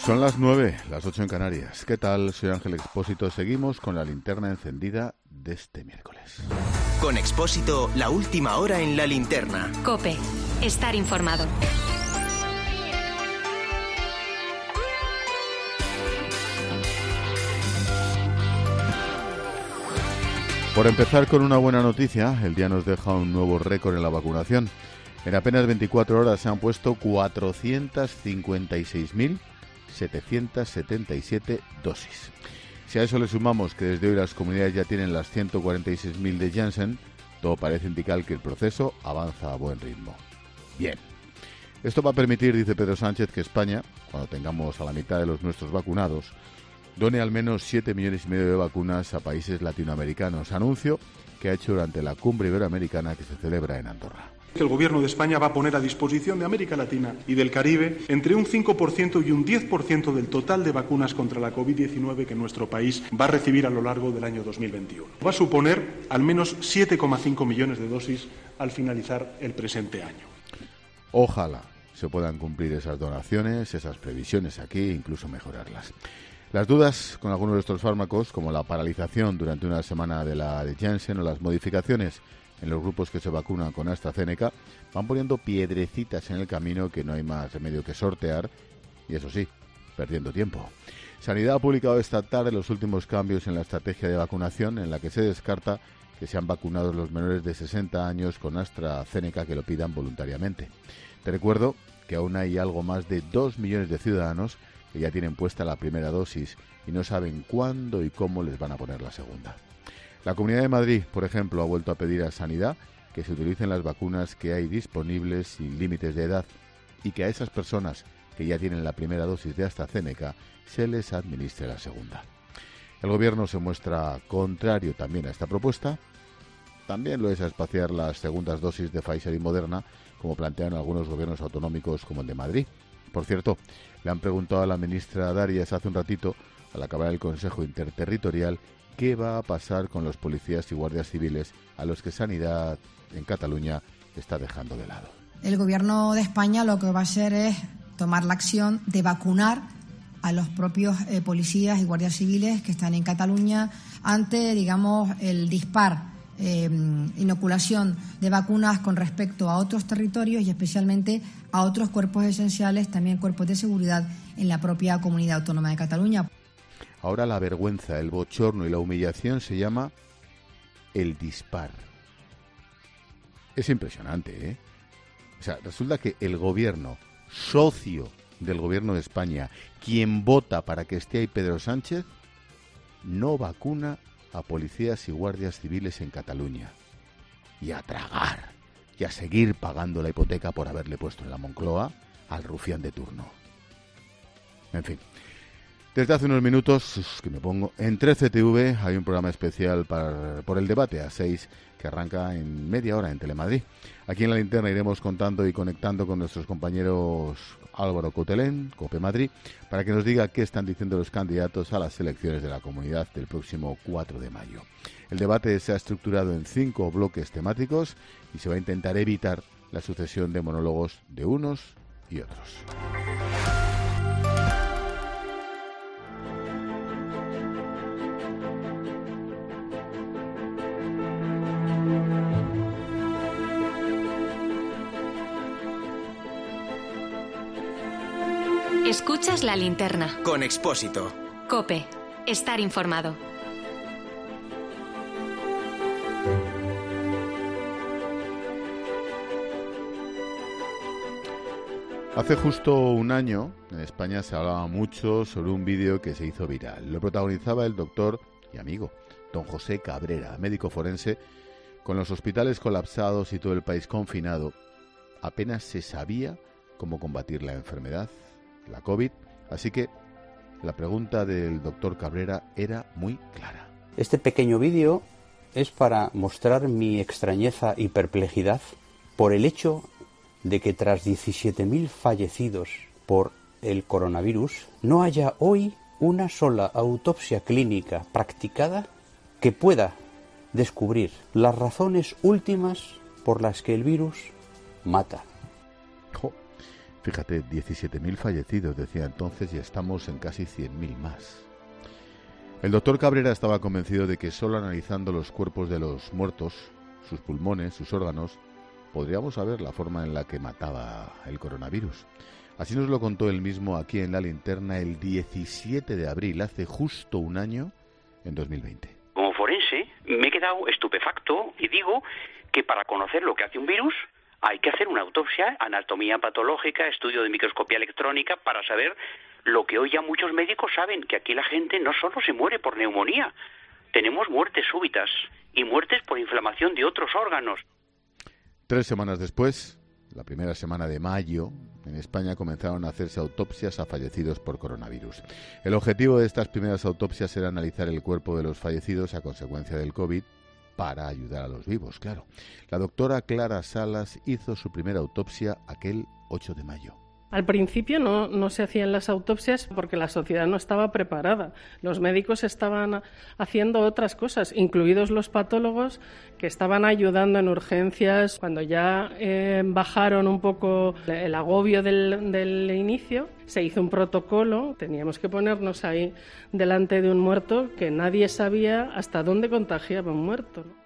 Son las 9, las 8 en Canarias. ¿Qué tal? Soy Ángel Expósito. Seguimos con la linterna encendida de este miércoles. Con Expósito, la última hora en la linterna. COPE. Estar informado. Por empezar con una buena noticia, el día nos deja un nuevo récord en la vacunación. En apenas 24 horas se han puesto 456.777 dosis. Si a eso le sumamos que desde hoy las comunidades ya tienen las 146.000 de Janssen, todo parece indicar que el proceso avanza a buen ritmo. Bien. Esto va a permitir, dice Pedro Sánchez, que España, cuando tengamos a la mitad de los nuestros vacunados, done al menos 7,5 millones de vacunas a países latinoamericanos. Anuncio que ha hecho durante la cumbre iberoamericana que se celebra en Andorra. El Gobierno de España va a poner a disposición de América Latina y del Caribe entre un 5% y un 10% del total de vacunas contra la COVID-19 que nuestro país va a recibir a lo largo del año 2021. Va a suponer al menos 7,5 millones de dosis al finalizar el presente año. Ojalá se puedan cumplir esas donaciones, esas previsiones aquí e incluso mejorarlas. Las dudas con algunos de estos fármacos, como la paralización durante una semana de la de Janssen o las modificaciones en los grupos que se vacunan con AstraZeneca, van poniendo piedrecitas en el camino que no hay más remedio que sortear, y eso sí, perdiendo tiempo. Sanidad ha publicado esta tarde los últimos cambios en la estrategia de vacunación, en la que se descarta que sean vacunados los menores de 60 años con AstraZeneca que lo pidan voluntariamente. Te recuerdo que aún hay algo más de 2 millones de ciudadanos que ya tienen puesta la primera dosis y no saben cuándo y cómo les van a poner la segunda. La Comunidad de Madrid, por ejemplo, ha vuelto a pedir a Sanidad que se utilicen las vacunas que hay disponibles sin límites de edad y que a esas personas que ya tienen la primera dosis de AstraZeneca se les administre la segunda. El Gobierno se muestra contrario también a esta propuesta. También lo es a espaciar las segundas dosis de Pfizer y Moderna, como plantean algunos gobiernos autonómicos como el de Madrid. Por cierto, le han preguntado a la ministra Darias hace un ratito, al acabar el Consejo Interterritorial, qué va a pasar con los policías y guardias civiles a los que Sanidad en Cataluña está dejando de lado. El Gobierno de España lo que va a hacer es tomar la acción de vacunar a los propios policías y guardias civiles que están en Cataluña ante, digamos, el dispar, inoculación de vacunas con respecto a otros territorios y especialmente a otros cuerpos esenciales, también cuerpos de seguridad en la propia Comunidad Autónoma de Cataluña. Ahora la vergüenza, el bochorno y la humillación se llama el dispar. Es impresionante, ¿eh? O sea, resulta que el gobierno, socio del Gobierno de España, quien vota para que esté ahí Pedro Sánchez, no vacuna a policías y guardias civiles en Cataluña. Y a tragar, y a seguir pagando la hipoteca por haberle puesto en la Moncloa al rufián de turno. En fin. Desde hace unos minutos, que me pongo, en 13TV hay un programa especial por el debate a 6 que arranca en media hora en Telemadrid. Aquí en La Linterna iremos contando y conectando con nuestros compañeros Álvaro Coutelén, COPE Madrid, para que nos diga qué están diciendo los candidatos a las elecciones de la Comunidad del próximo 4 de mayo. El debate se ha estructurado en 5 bloques temáticos y se va a intentar evitar la sucesión de monólogos de unos y otros. Escuchas La Linterna. Con Expósito. COPE. Estar informado. Hace justo un año, en España se hablaba mucho sobre un vídeo que se hizo viral. Lo protagonizaba el doctor y amigo, don José Cabrera, médico forense. Con los hospitales colapsados y todo el país confinado, apenas se sabía cómo combatir la enfermedad, la COVID, así que la pregunta del doctor Cabrera era muy clara. Este pequeño vídeo es para mostrar mi extrañeza y perplejidad por el hecho de que tras 17.000 fallecidos por el coronavirus no haya hoy una sola autopsia clínica practicada que pueda descubrir las razones últimas por las que el virus mata. Fíjate, 17.000 fallecidos, decía entonces, y estamos en casi 100.000 más. El doctor Cabrera estaba convencido de que solo analizando los cuerpos de los muertos, sus pulmones, sus órganos, podríamos saber la forma en la que mataba el coronavirus. Así nos lo contó él mismo aquí en La Linterna el 17 de abril, hace justo un año, en 2020. Como forense me he quedado estupefacto y digo que para conocer lo que hace un virus hay que hacer una autopsia, anatomía patológica, estudio de microscopía electrónica para saber lo que hoy ya muchos médicos saben, que aquí la gente no solo se muere por neumonía, tenemos muertes súbitas y muertes por inflamación de otros órganos. 3 semanas después, la primera semana de mayo, en España comenzaron a hacerse autopsias a fallecidos por coronavirus. El objetivo de estas primeras autopsias era analizar el cuerpo de los fallecidos a consecuencia del COVID para ayudar a los vivos, claro. La doctora Clara Salas hizo su primera autopsia aquel 8 de mayo. Al principio no se hacían las autopsias porque la sociedad no estaba preparada. Los médicos estaban haciendo otras cosas, incluidos los patólogos que estaban ayudando en urgencias. Cuando ya bajaron un poco el agobio del inicio, se hizo un protocolo. Teníamos que ponernos ahí delante de un muerto que nadie sabía hasta dónde contagiaba un muerto, ¿no?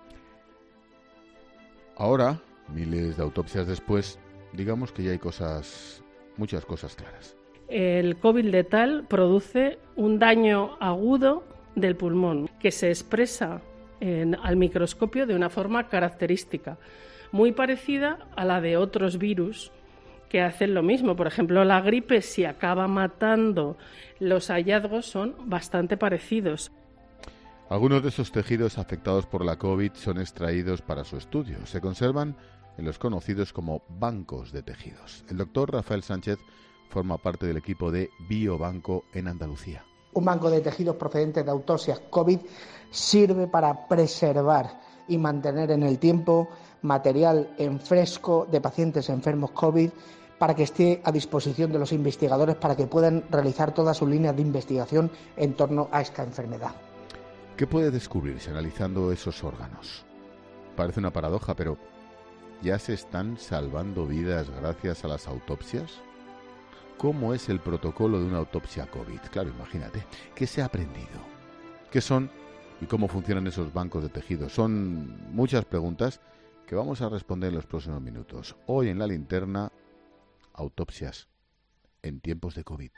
Ahora, miles de autopsias después, digamos que ya hay muchas cosas claras. El COVID letal produce un daño agudo del pulmón que se expresa al microscopio de una forma característica, muy parecida a la de otros virus que hacen lo mismo. Por ejemplo, la gripe, si acaba matando, los hallazgos son bastante parecidos. Algunos de esos tejidos afectados por la COVID son extraídos para su estudio. Se conservan en los conocidos como bancos de tejidos. El doctor Rafael Sánchez forma parte del equipo de Biobanco en Andalucía. Un banco de tejidos procedentes de autopsias COVID sirve para preservar y mantener en el tiempo material en fresco de pacientes enfermos COVID para que esté a disposición de los investigadores para que puedan realizar todas sus líneas de investigación en torno a esta enfermedad. ¿Qué puede descubrirse analizando esos órganos? Parece una paradoja, pero ¿ya se están salvando vidas gracias a las autopsias? ¿Cómo es el protocolo de una autopsia COVID? Claro, imagínate. ¿Qué se ha aprendido? ¿Qué son y cómo funcionan esos bancos de tejidos? Son muchas preguntas que vamos a responder en los próximos minutos. Hoy en La Linterna, autopsias en tiempos de COVID.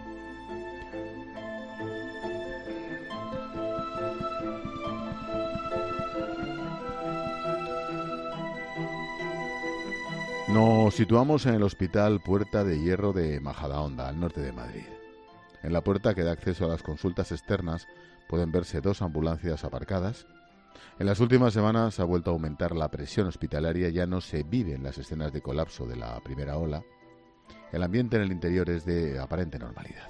Nos situamos en el Hospital Puerta de Hierro de Majadahonda, al norte de Madrid. En la puerta que da acceso a las consultas externas pueden verse 2 ambulancias aparcadas. En las últimas semanas ha vuelto a aumentar la presión hospitalaria, ya no se viven las escenas de colapso de la primera ola. El ambiente en el interior es de aparente normalidad.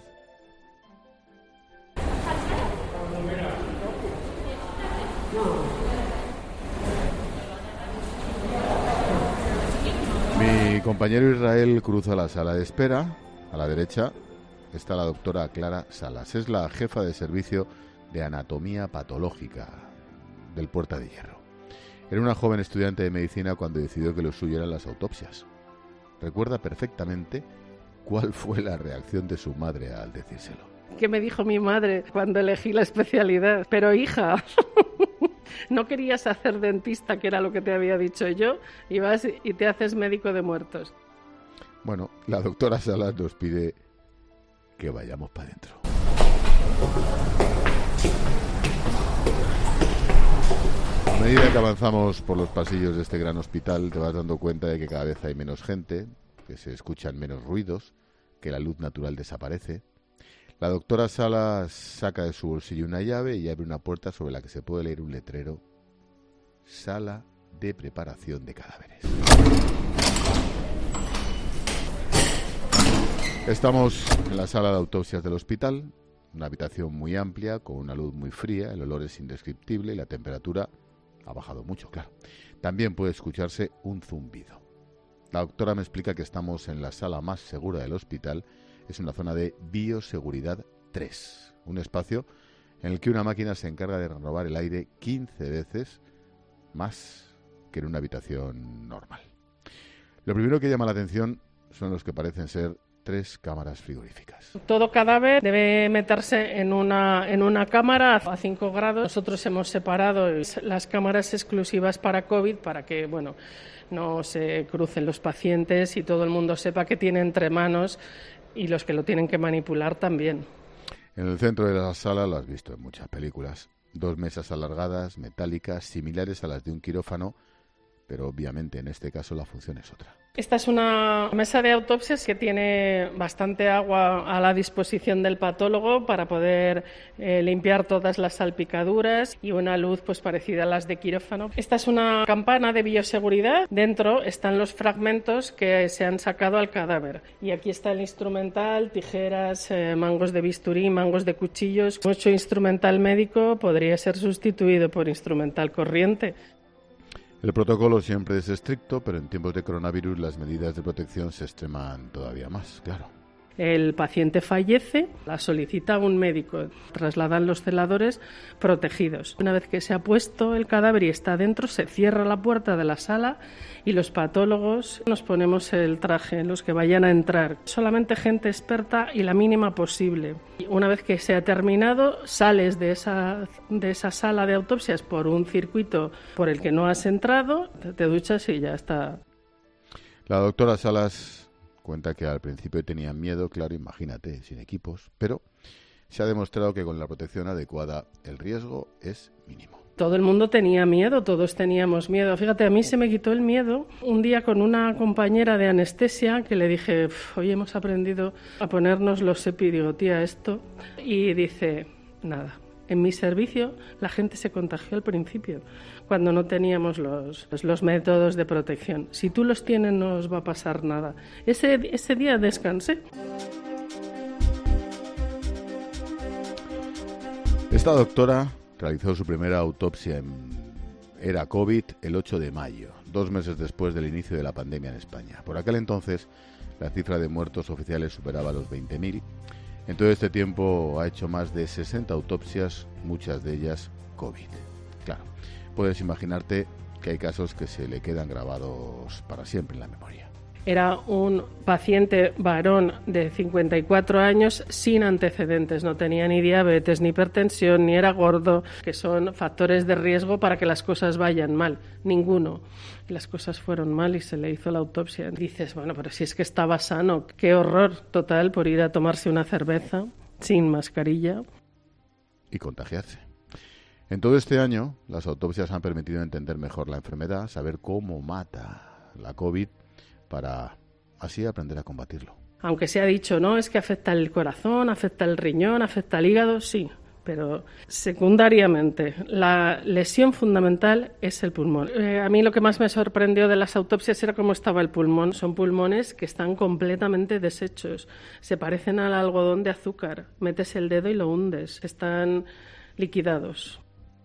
Mi compañero Israel cruza la sala de espera. A la derecha está la doctora Clara Salas. Es la jefa de servicio de anatomía patológica del Puerta de Hierro. Era una joven estudiante de medicina cuando decidió que lo suyo eran las autopsias. Recuerda perfectamente cuál fue la reacción de su madre al decírselo. ¿Qué me dijo mi madre cuando elegí la especialidad? Pero hija, no querías hacer dentista, que era lo que te había dicho yo, y vas y te haces médico de muertos. Bueno, la doctora Salas nos pide que vayamos para adentro. A medida que avanzamos por los pasillos de este gran hospital, te vas dando cuenta de que cada vez hay menos gente, que se escuchan menos ruidos, que la luz natural desaparece. La doctora Salas saca de su bolsillo una llave y abre una puerta sobre la que se puede leer un letrero: Sala de preparación de cadáveres. Estamos en la sala de autopsias del hospital, una habitación muy amplia, con una luz muy fría, el olor es indescriptible y la temperatura ha bajado mucho, claro. También puede escucharse un zumbido. La doctora me explica que estamos en la sala más segura del hospital. Es una zona de bioseguridad 3, un espacio en el que una máquina se encarga de renovar el aire 15 veces más que en una habitación normal. Lo primero que llama la atención son los que parecen ser 3 cámaras frigoríficas. Todo cadáver debe meterse en una cámara a 5 grados. Nosotros hemos separado las cámaras exclusivas para COVID para que, no se crucen los pacientes y todo el mundo sepa qué tiene entre manos y los que lo tienen que manipular también. En el centro de la sala, lo has visto en muchas películas, 2 mesas alargadas, metálicas, similares a las de un quirófano, pero obviamente en este caso la función es otra. Esta es una mesa de autopsias que tiene bastante agua a la disposición del patólogo para poder limpiar todas las salpicaduras y una luz parecida a las de quirófano. Esta es una campana de bioseguridad. Dentro están los fragmentos que se han sacado al cadáver. Y aquí está el instrumental, tijeras, mangos de bisturí, mangos de cuchillos. Mucho instrumental médico podría ser sustituido por instrumental corriente. El protocolo siempre es estricto, pero en tiempos de coronavirus las medidas de protección se extreman todavía más, claro. El paciente fallece, la solicita un médico, trasladan los celadores protegidos. Una vez que se ha puesto el cadáver y está dentro, se cierra la puerta de la sala y los patólogos nos ponemos el traje, los que vayan a entrar. Solamente gente experta y la mínima posible. Una vez que se ha terminado, sales de esa sala de autopsias por un circuito por el que no has entrado, te duchas y ya está. La doctora Salas cuenta que al principio tenían miedo, claro, imagínate, sin equipos, pero se ha demostrado que con la protección adecuada el riesgo es mínimo. Todo el mundo tenía miedo, todos teníamos miedo. Fíjate, a mí se me quitó el miedo un día con una compañera de anestesia que le dije, hoy hemos aprendido a ponernos los EPI, digo, tía, esto, y dice, nada. En mi servicio la gente se contagió al principio, cuando no teníamos los métodos de protección. Si tú los tienes no os va a pasar nada. Ese día descansé. Esta doctora realizó su primera autopsia era COVID el 8 de mayo, 2 meses después del inicio de la pandemia en España. Por aquel entonces la cifra de muertos oficiales superaba los 20.000. En todo este tiempo ha hecho más de 60 autopsias, muchas de ellas COVID. Claro, puedes imaginarte que hay casos que se le quedan grabados para siempre en la memoria. Era un paciente varón de 54 años sin antecedentes, no tenía ni diabetes, ni hipertensión, ni era gordo, que son factores de riesgo para que las cosas vayan mal. Ninguno. Las cosas fueron mal y se le hizo la autopsia. Dices, pero si es que estaba sano, qué horror total por ir a tomarse una cerveza sin mascarilla. Y contagiarse. En todo este año, las autopsias han permitido entender mejor la enfermedad, saber cómo mata la COVID, para así aprender a combatirlo. Aunque se ha dicho, no, es que afecta el corazón, afecta el riñón, afecta el hígado, sí, pero secundariamente la lesión fundamental es el pulmón. A mí lo que más me sorprendió de las autopsias era cómo estaba el pulmón. Son pulmones que están completamente deshechos, se parecen al algodón de azúcar, metes el dedo y lo hundes, están liquidados.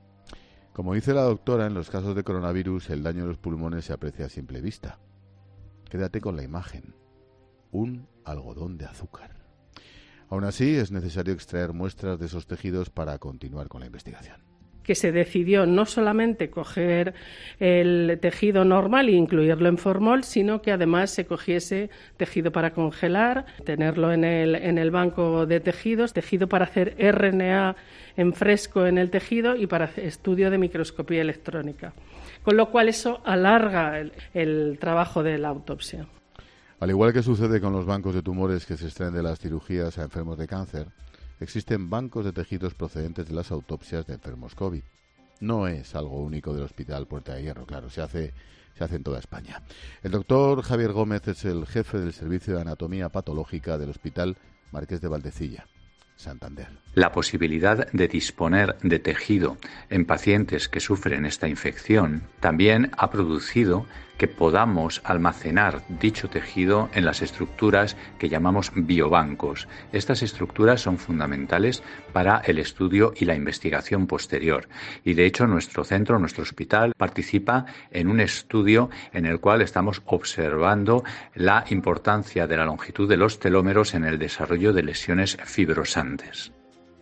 Como dice la doctora, en los casos de coronavirus el daño de los pulmones se aprecia a simple vista. Quédate con la imagen, un algodón de azúcar. Aún así, es necesario extraer muestras de esos tejidos para continuar con la investigación. Que se decidió no solamente coger el tejido normal e incluirlo en formol, sino que además se cogiese tejido para congelar, tenerlo en el banco de tejidos, tejido para hacer RNA en fresco en el tejido y para estudio de microscopía electrónica. Con lo cual eso alarga el trabajo de la autopsia. Al igual que sucede con los bancos de tumores que se extraen de las cirugías a enfermos de cáncer, existen bancos de tejidos procedentes de las autopsias de enfermos COVID. No es algo único del Hospital Puerta de Hierro, claro, se hace en toda España. El doctor Javier Gómez es el jefe del Servicio de Anatomía Patológica del Hospital Marqués de Valdecilla, Santander. La posibilidad de disponer de tejido en pacientes que sufren esta infección también ha producido que podamos almacenar dicho tejido en las estructuras que llamamos biobancos. Estas estructuras son fundamentales para el estudio y la investigación posterior. Y de hecho nuestro centro, nuestro hospital, participa en un estudio en el cual estamos observando la importancia de la longitud de los telómeros en el desarrollo de lesiones fibrosantes.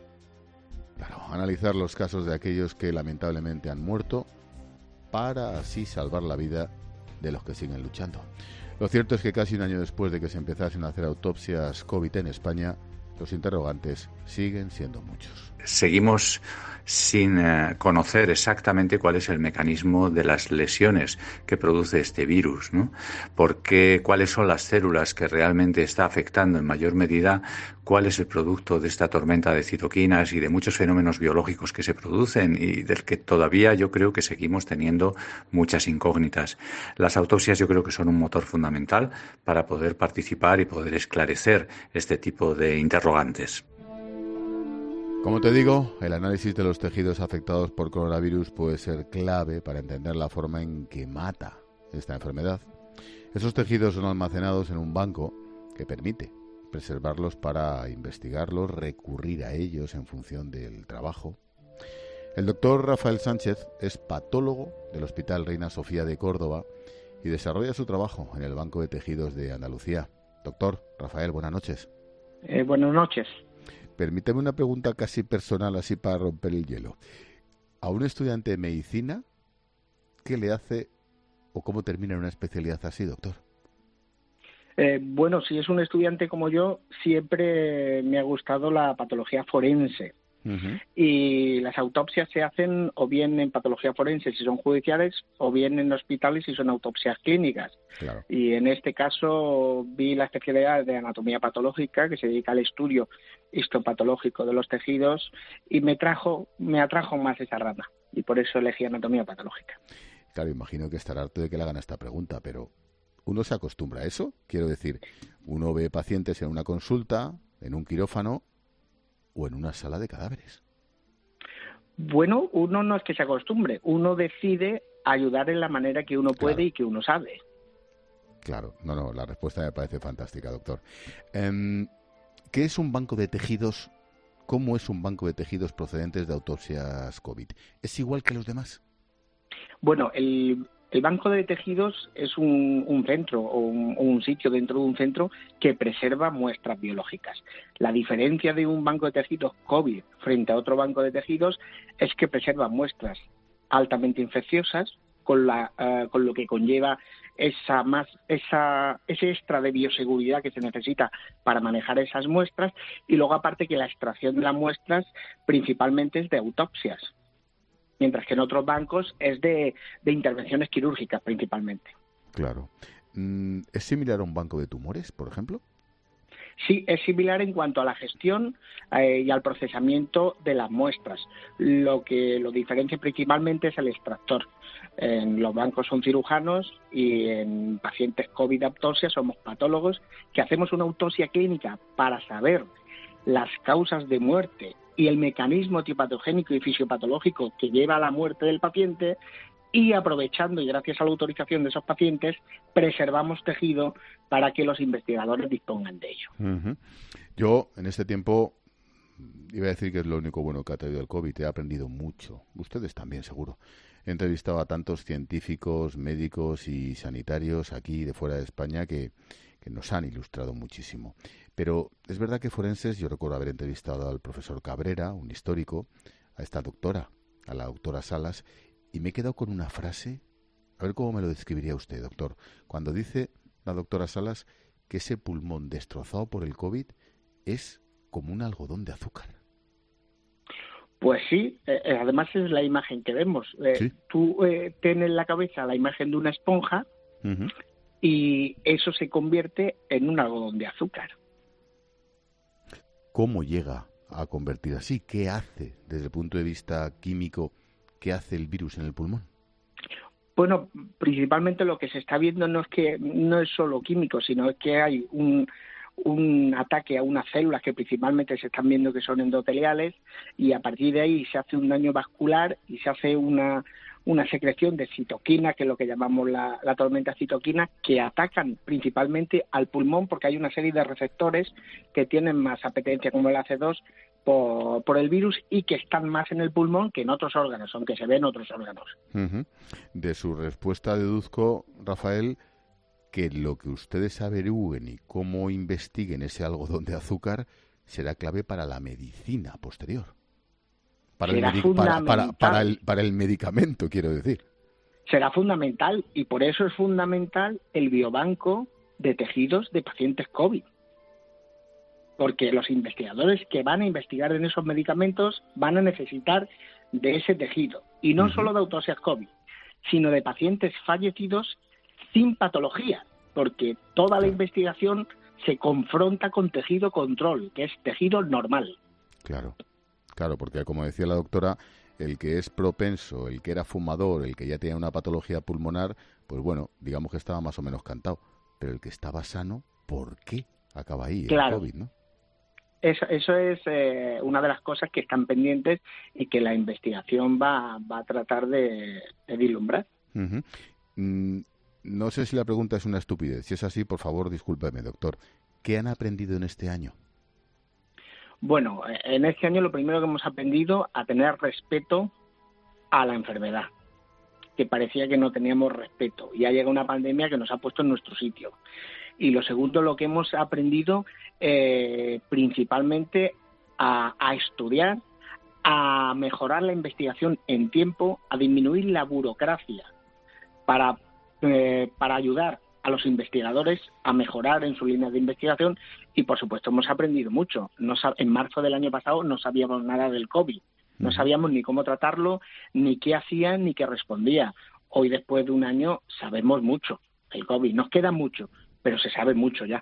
Claro, analizar los casos de aquellos que lamentablemente han muerto para así salvar la vida de los que siguen luchando. Lo cierto es que casi un año después de que se empezasen a hacer autopsias COVID en España, los interrogantes siguen siendo muchos. Seguimos sin conocer exactamente cuál es el mecanismo de las lesiones que produce este virus, ¿no? Cuáles son las células que realmente está afectando en mayor medida, cuál es el producto de esta tormenta de citoquinas y de muchos fenómenos biológicos que se producen y del que todavía yo creo que seguimos teniendo muchas incógnitas. Las autopsias yo creo que son un motor fundamental para poder participar y poder esclarecer este tipo de interrogantes. Como te digo, el análisis de los tejidos afectados por coronavirus puede ser clave para entender la forma en que mata esta enfermedad. Esos tejidos son almacenados en un banco que permite preservarlos para investigarlos, recurrir a ellos en función del trabajo. El doctor Rafael Sánchez es patólogo del Hospital Reina Sofía de Córdoba y desarrolla su trabajo en el Banco de Tejidos de Andalucía. Doctor Rafael, buenas noches. Buenas noches. Permítame una pregunta casi personal, así para romper el hielo. A un estudiante de medicina, ¿qué le hace o cómo termina en una especialidad así, doctor? Bueno, si es un estudiante como yo, siempre me ha gustado la patología forense. Uh-huh. Y las autopsias se hacen o bien en patología forense si son judiciales o bien en hospitales si son autopsias clínicas. Claro. Y en este caso vi la especialidad de anatomía patológica que se dedica al estudio histopatológico de los tejidos y me atrajo más esa rama y por eso elegí anatomía patológica. Claro, imagino que estará harto de que le hagan esta pregunta, pero ¿uno se acostumbra a eso? Quiero decir, uno ve pacientes en una consulta, en un quirófano o en una sala de cadáveres. Bueno, uno no es que se acostumbre, uno decide ayudar en la manera que uno puede y que uno sabe. Claro, no, la respuesta me parece fantástica, doctor. ¿Qué es un banco de tejidos? ¿Cómo es un banco de tejidos procedentes de autopsias COVID? ¿Es igual que los demás? Bueno, el banco de tejidos es un centro o un sitio dentro de un centro que preserva muestras biológicas. La diferencia de un banco de tejidos COVID frente a otro banco de tejidos es que preserva muestras altamente infecciosas con lo que conlleva ese extra de bioseguridad que se necesita para manejar esas muestras y luego aparte que la extracción de las muestras principalmente es de autopsias. Mientras que en otros bancos es de intervenciones quirúrgicas principalmente. Claro. ¿Es similar a un banco de tumores, por ejemplo? Sí, es similar en cuanto a la gestión y al procesamiento de las muestras. Lo que lo diferencia principalmente es el extractor. En los bancos son cirujanos y en pacientes COVID autopsia somos patólogos que hacemos una autopsia clínica para saber las causas de muerte y el mecanismo etiopatogénico y fisiopatológico que lleva a la muerte del paciente y aprovechando y gracias a la autorización de esos pacientes preservamos tejido para que los investigadores dispongan de ello. Uh-huh. Yo en este tiempo iba a decir que es lo único bueno que ha traído el COVID, he aprendido mucho, ustedes también seguro. He entrevistado a tantos científicos, médicos y sanitarios aquí de fuera de España que nos han ilustrado muchísimo. Pero es verdad que forenses, yo recuerdo haber entrevistado al profesor Cabrera, un histórico, a esta doctora, a la doctora Salas, y me he quedado con una frase, a ver cómo me lo describiría usted, doctor, cuando dice la doctora Salas que ese pulmón destrozado por el COVID es como un algodón de azúcar. Pues sí, además es la imagen que vemos. ¿Sí? Tú tienes en la cabeza la imagen de una esponja uh-huh. y eso se convierte en un algodón de azúcar. ¿Cómo llega a convertir así? ¿Qué hace desde el punto de vista químico? ¿Qué hace el virus en el pulmón? Bueno, principalmente lo que se está viendo no es solo químico, sino que hay un ataque a unas células que principalmente se están viendo que son endoteliales y a partir de ahí se hace un daño vascular y se hace una secreción de citoquina, que es lo que llamamos la tormenta citoquina, que atacan principalmente al pulmón porque hay una serie de receptores que tienen más apetencia como el AC2 por el virus y que están más en el pulmón que en otros órganos, aunque se ven otros órganos. Uh-huh. De su respuesta deduzco, Rafael, que lo que ustedes averigüen y cómo investiguen ese algodón de azúcar será clave para la medicina posterior. Para el medicamento, quiero decir. será fundamental, y por eso es fundamental el biobanco de tejidos de pacientes COVID. Porque los investigadores que van a investigar en esos medicamentos van a necesitar de ese tejido. Y no solo de autopsias COVID, sino de pacientes fallecidos sin patología, porque toda la investigación se confronta con tejido control, que es tejido normal. Claro, porque como decía la doctora, el que es propenso, el que era fumador, el que ya tenía una patología pulmonar, pues bueno, digamos que estaba más o menos cantado. Pero el que estaba sano, ¿por qué acaba ahí el COVID, no? Eso es una de las cosas que están pendientes y que la investigación va a tratar de vislumbrar. No sé si la pregunta es una estupidez. Si es así, por favor, discúlpeme, doctor. ¿Qué han aprendido en este año? Bueno, en este año lo primero que hemos aprendido a tener respeto a la enfermedad, que parecía que no teníamos respeto, y ha llegado una pandemia que nos ha puesto en nuestro sitio. Y lo segundo, lo que hemos aprendido principalmente a estudiar, a mejorar la investigación en tiempo, a disminuir la burocracia para ayudar a los investigadores a mejorar en su línea de investigación. Y, por supuesto, hemos aprendido mucho. En marzo del año pasado no sabíamos nada del COVID. No sabíamos ni cómo tratarlo, ni qué hacía, ni qué respondía. Hoy, después de un año, sabemos mucho del COVID. Nos queda mucho, pero se sabe mucho ya.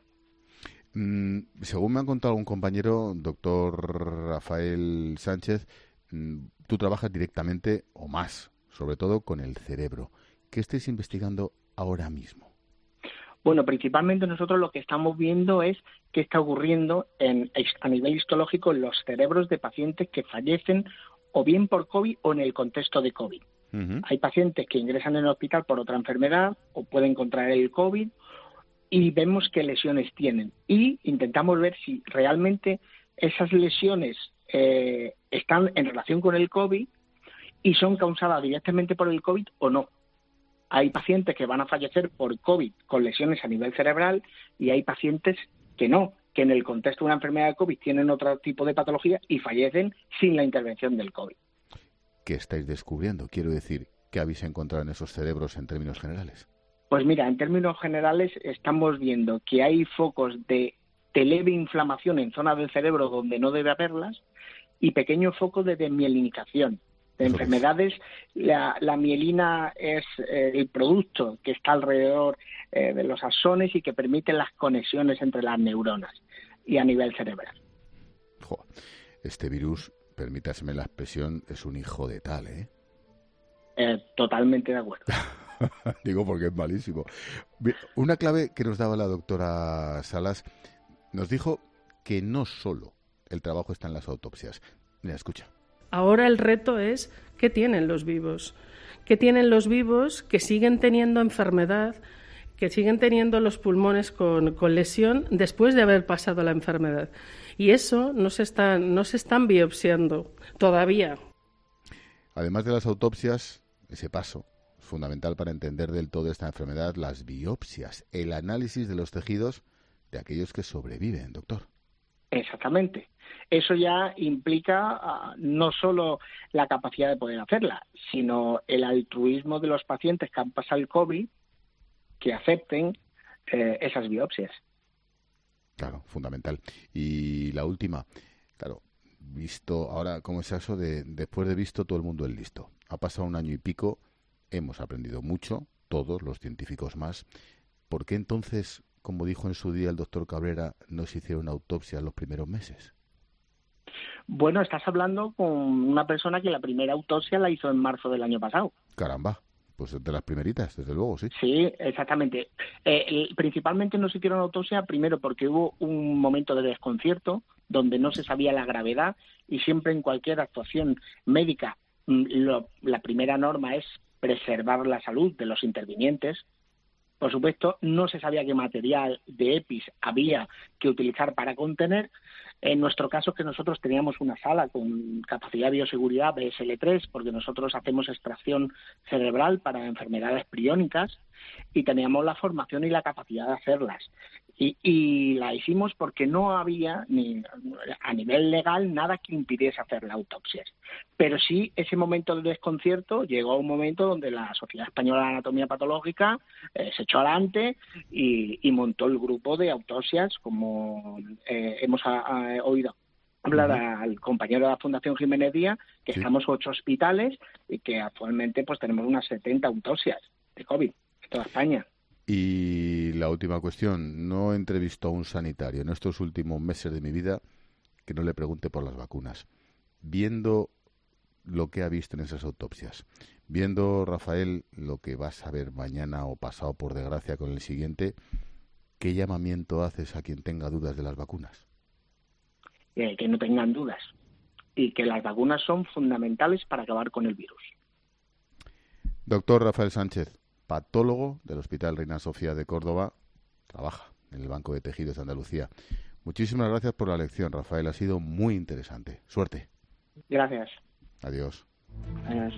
Según me han contado algún compañero, doctor Rafael Sánchez, tú trabajas directamente o más, sobre todo con el cerebro. ¿Qué estáis investigando ahora mismo? Bueno, principalmente nosotros lo que estamos viendo es qué está ocurriendo a nivel histológico en los cerebros de pacientes que fallecen o bien por COVID o en el contexto de COVID. Hay pacientes que ingresan en el hospital por otra enfermedad o pueden contraer el COVID y vemos qué lesiones tienen. Y intentamos ver si realmente esas lesiones están en relación con el COVID y son causadas directamente por el COVID o no. Hay pacientes que van a fallecer por COVID con lesiones a nivel cerebral y hay pacientes que no, que en el contexto de una enfermedad de COVID tienen otro tipo de patología y fallecen sin la intervención del COVID. ¿Qué estáis descubriendo? Quiero decir, ¿qué habéis encontrado en esos cerebros en términos generales? Pues mira, en términos generales estamos viendo que hay focos de leve inflamación en zonas del cerebro donde no debe haberlas y pequeños focos de desmielinización. De enfermedades, la mielina es el producto que está alrededor de los axones y que permite las conexiones entre las neuronas y a nivel cerebral. Este virus, permítaseme la expresión, es un hijo de tal, ¿eh? Totalmente de acuerdo. Digo porque es malísimo. Una clave que nos daba la doctora Salas, nos dijo que no solo el trabajo está en las autopsias. Mira, escucha. Ahora el reto es ¿qué tienen los vivos? ¿Qué tienen los vivos que siguen teniendo enfermedad, que siguen teniendo los pulmones con lesión después de haber pasado la enfermedad? Y eso no se están biopsiando todavía. Además de las autopsias, ese paso es fundamental para entender del todo esta enfermedad, las biopsias, el análisis de los tejidos de aquellos que sobreviven, doctor. Exactamente. Eso ya implica no solo la capacidad de poder hacerla, sino el altruismo de los pacientes que han pasado el COVID, que acepten esas biopsias. Claro, fundamental. Y la última, claro, visto ahora como es eso de después de visto todo el mundo es listo. Ha pasado un año y pico, hemos aprendido mucho, todos los científicos más. ¿Por qué entonces, como dijo en su día el doctor Cabrera, no se hicieron autopsia en los primeros meses? Bueno, estás hablando con una persona que la primera autopsia la hizo en marzo del año pasado. Caramba, pues de las primeritas, desde luego, sí. Sí, exactamente. Principalmente no se hicieron autopsia, primero porque hubo un momento de desconcierto donde no se sabía la gravedad y siempre en cualquier actuación médica la primera norma es preservar la salud de los intervinientes. Por supuesto, no se sabía qué material de EPIs había que utilizar para contener. En nuestro caso, que nosotros teníamos una sala con capacidad de bioseguridad BSL-3, porque nosotros hacemos extracción cerebral para enfermedades priónicas y teníamos la formación y la capacidad de hacerlas. Y la hicimos porque no había ni a nivel legal nada que impidiese hacer la autopsia. Pero sí, ese momento de desconcierto llegó a un momento donde la Sociedad Española de Anatomía Patológica se echó adelante y montó el grupo de autopsias, como hemos oído hablar al compañero de la Fundación Jiménez Díaz, que estamos 8 hospitales y que actualmente pues tenemos unas 70 autopsias de COVID en toda España. Y la última cuestión, no he entrevistado a un sanitario en estos últimos meses de mi vida que no le pregunte por las vacunas. Viendo lo que ha visto en esas autopsias, viendo, Rafael, lo que vas a ver mañana o pasado, por desgracia, con el siguiente, ¿qué llamamiento haces a quien tenga dudas de las vacunas? Que no tengan dudas y que las vacunas son fundamentales para acabar con el virus. Doctor Rafael Sánchez, patólogo del Hospital Reina Sofía de Córdoba, trabaja en el Banco de Tejidos de Andalucía. Muchísimas gracias por la lección, Rafael, ha sido muy interesante. Suerte. Gracias. Adiós. Adiós.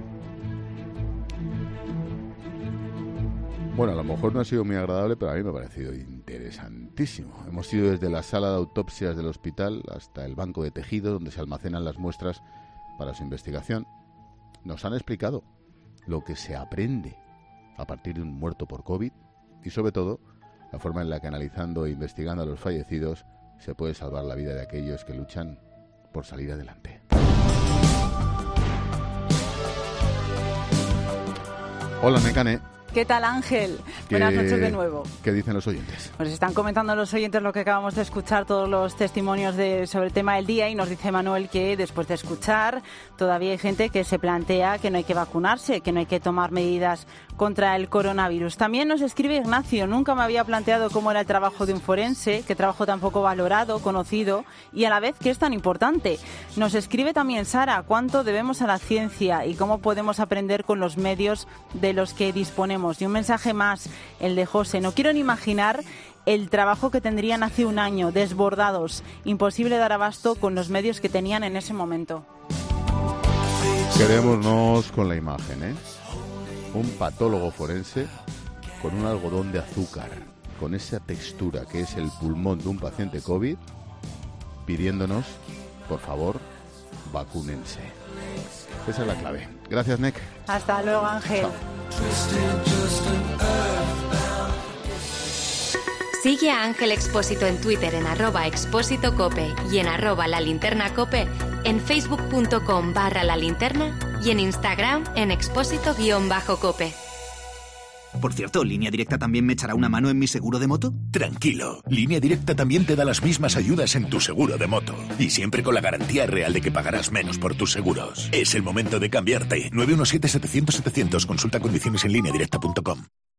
Bueno, a lo mejor no ha sido muy agradable, pero a mí me ha parecido interesantísimo. Hemos ido desde la sala de autopsias del hospital hasta el banco de tejidos, donde se almacenan las muestras para su investigación. Nos han explicado lo que se aprende a partir de un muerto por COVID y, sobre todo, la forma en la que, analizando e investigando a los fallecidos, se puede salvar la vida de aquellos que luchan por salir adelante. Hola, Mecane. ¿Qué tal, Ángel? Buenas noches de nuevo. ¿Qué dicen los oyentes? Pues están comentando los oyentes lo que acabamos de escuchar, todos los testimonios sobre el tema del día, y nos dice Manuel que después de escuchar todavía hay gente que se plantea que no hay que vacunarse, que no hay que tomar medidas contra el coronavirus. También nos escribe Ignacio: nunca me había planteado cómo era el trabajo de un forense, qué trabajo tan poco valorado, conocido y a la vez que es tan importante. Nos escribe también Sara: ¿cuánto debemos a la ciencia y cómo podemos aprender con los medios de los que disponemos? Y un mensaje más, el de José: no quiero ni imaginar el trabajo que tendrían hace un año, desbordados, imposible dar abasto con los medios que tenían en ese momento. Quedémonos con la imagen, ¿eh? Un patólogo forense con un algodón de azúcar, con esa textura que es el pulmón de un paciente COVID, pidiéndonos, por favor, vacúnense. Esa es la clave. Gracias, Nek. Hasta luego, Ángel. Chao. Sigue a Ángel Expósito en Twitter en @expósitocope y en @lalinternacope, en facebook.com/lalinterna y en Instagram en expósito_cope. Por cierto, ¿Línea Directa también me echará una mano en mi seguro de moto? Tranquilo, Línea Directa también te da las mismas ayudas en tu seguro de moto. Y siempre con la garantía real de que pagarás menos por tus seguros. Es el momento de cambiarte. 917-700-700. Consulta condiciones en lineadirecta.com.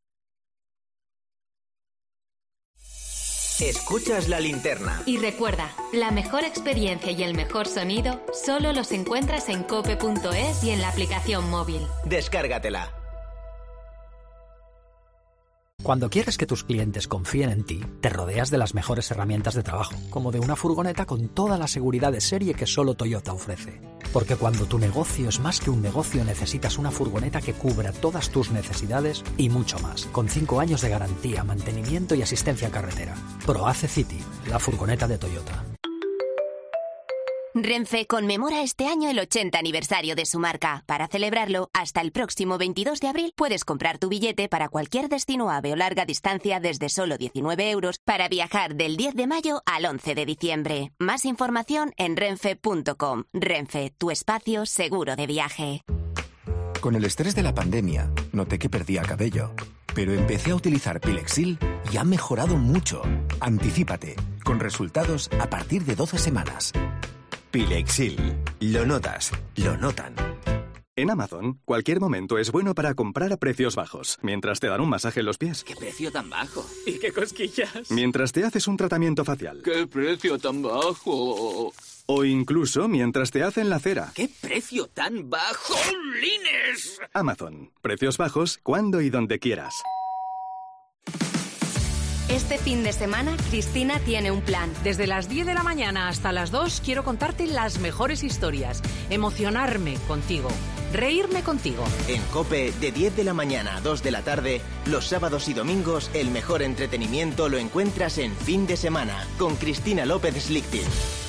Escuchas La Linterna. Y recuerda, la mejor experiencia y el mejor sonido solo los encuentras en cope.es y en la aplicación móvil. Descárgatela. Cuando quieres que tus clientes confíen en ti, te rodeas de las mejores herramientas de trabajo, como de una furgoneta con toda la seguridad de serie que solo Toyota ofrece. Porque cuando tu negocio es más que un negocio, necesitas una furgoneta que cubra todas tus necesidades y mucho más, con 5 años de garantía, mantenimiento y asistencia carretera. ProAce City, la furgoneta de Toyota. Renfe conmemora este año el 80 aniversario de su marca. Para celebrarlo, hasta el próximo 22 de abril puedes comprar tu billete para cualquier destino ave o larga distancia desde solo 19 € para viajar del 10 de mayo al 11 de diciembre. Más información en renfe.com. Renfe, tu espacio seguro de viaje. Con el estrés de la pandemia, noté que perdía cabello. Pero empecé a utilizar Pilexil y ha mejorado mucho. Anticípate, con resultados a partir de 12 semanas. Pilexil. Lo notas, lo notan. En Amazon, cualquier momento es bueno para comprar a precios bajos, mientras te dan un masaje en los pies. ¡Qué precio tan bajo! ¿Y qué cosquillas? Mientras te haces un tratamiento facial. ¡Qué precio tan bajo! O incluso mientras te hacen la cera. ¡Qué precio tan bajo! ¡Lines! Amazon. Precios bajos cuando y donde quieras. Este fin de semana, Cristina tiene un plan. Desde las 10 de la mañana hasta las 2 quiero contarte las mejores historias, emocionarme contigo. reírme contigo. En COPE, de 10 de la mañana a 2 de la tarde, los sábados y domingos, el mejor entretenimiento lo encuentras en Fin de Semana, con Cristina López Slichting.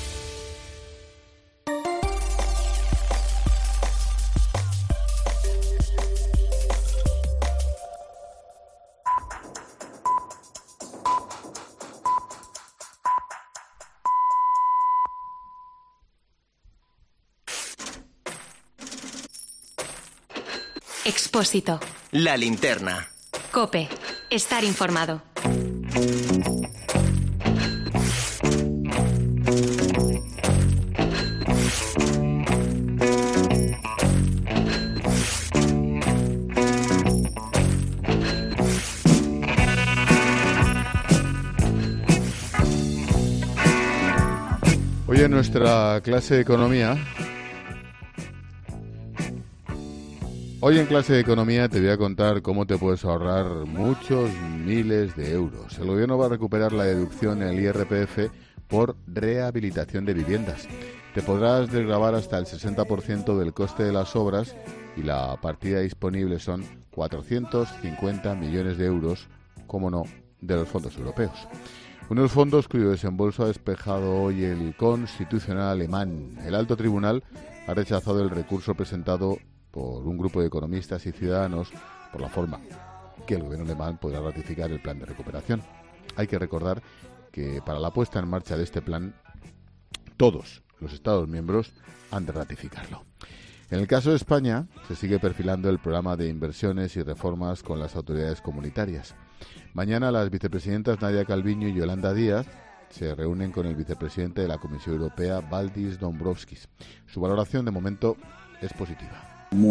Expósito. La linterna. COPE. Estar informado. Hoy en nuestra clase de economía... Hoy en clase de economía te voy a contar cómo te puedes ahorrar muchos miles de euros. El gobierno va a recuperar la deducción en el IRPF por rehabilitación de viviendas. Te podrás desgravar hasta el 60% del coste de las obras y la partida disponible son 450 millones de euros, como no, de los fondos europeos. Unos fondos cuyo desembolso ha despejado hoy el Constitucional alemán. El alto tribunal ha rechazado el recurso presentado por un grupo de economistas y ciudadanos por la forma que el gobierno alemán podrá ratificar el plan de recuperación. Hay que recordar que para la puesta en marcha de este plan, todos los Estados miembros han de ratificarlo. En el caso de España, se sigue perfilando el programa de inversiones y reformas con las autoridades comunitarias. Mañana las vicepresidentas Nadia Calviño y Yolanda Díaz se reúnen con el vicepresidente de la Comisión Europea, Valdis Dombrovskis. Su valoración de momento es positiva.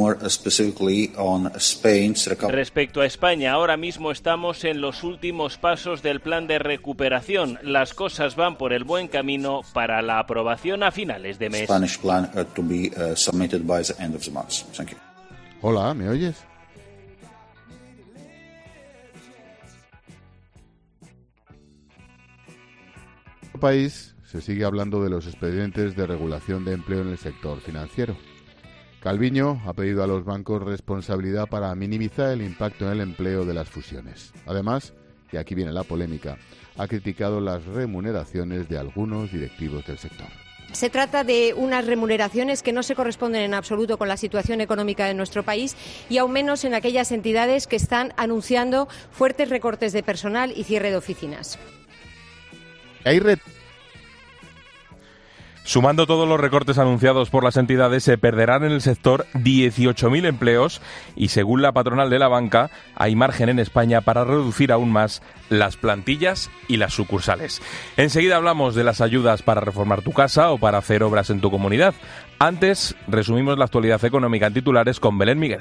Respecto a España, ahora mismo estamos en los últimos pasos del plan de recuperación. Las cosas van por el buen camino para la aprobación a finales de mes. Hola, ¿me oyes? En el país se sigue hablando de los expedientes de regulación de empleo en el sector financiero. Calviño ha pedido a los bancos responsabilidad para minimizar el impacto en el empleo de las fusiones. Además, y aquí viene la polémica, ha criticado las remuneraciones de algunos directivos del sector. Se trata de unas remuneraciones que no se corresponden en absoluto con la situación económica de nuestro país y aún menos en aquellas entidades que están anunciando fuertes recortes de personal y cierre de oficinas. Sumando todos los recortes anunciados por las entidades, se perderán en el sector 18.000 empleos y, según la patronal de la banca, hay margen en España para reducir aún más las plantillas y las sucursales. Enseguida hablamos de las ayudas para reformar tu casa o para hacer obras en tu comunidad. Antes, resumimos la actualidad económica en titulares con Belén Miguel.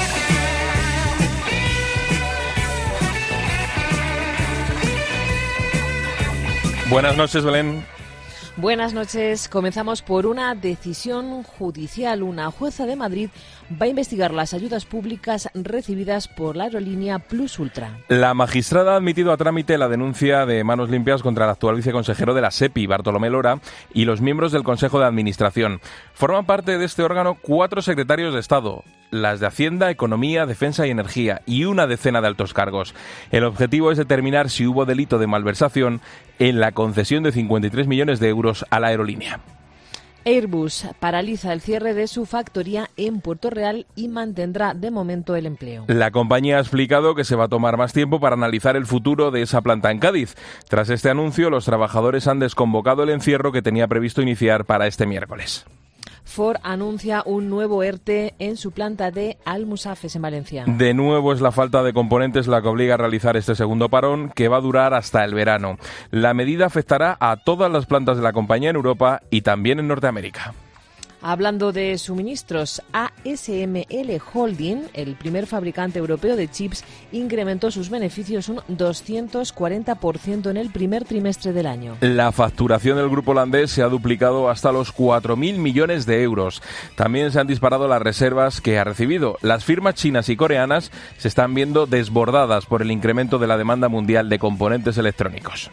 Buenas noches, Belén. Buenas noches. Comenzamos por una decisión judicial. Una jueza de Madrid va a investigar las ayudas públicas recibidas por la aerolínea Plus Ultra. La magistrada ha admitido a trámite la denuncia de Manos Limpias contra el actual viceconsejero de la SEPI, Bartolomé Lora, y los miembros del Consejo de Administración. Forman parte de este órgano 4 secretarios de Estado, las de Hacienda, Economía, Defensa y Energía, y una decena de altos cargos. El objetivo es determinar si hubo delito de malversación en la concesión de 53 millones de euros a la aerolínea. Airbus paraliza el cierre de su factoría en Puerto Real y mantendrá de momento el empleo. La compañía ha explicado que se va a tomar más tiempo para analizar el futuro de esa planta en Cádiz. Tras este anuncio, los trabajadores han desconvocado el encierro que tenía previsto iniciar para este miércoles. Ford anuncia un nuevo ERTE en su planta de Almusafes, en Valencia. De nuevo es la falta de componentes la que obliga a realizar este segundo parón, que va a durar hasta el verano. La medida afectará a todas las plantas de la compañía en Europa y también en Norteamérica. Hablando de suministros, ASML Holding, el primer fabricante europeo de chips, incrementó sus beneficios un 240% en el primer trimestre del año. La facturación del grupo holandés se ha duplicado hasta los 4.000 millones de euros. También se han disparado las reservas que ha recibido. Las firmas chinas y coreanas se están viendo desbordadas por el incremento de la demanda mundial de componentes electrónicos.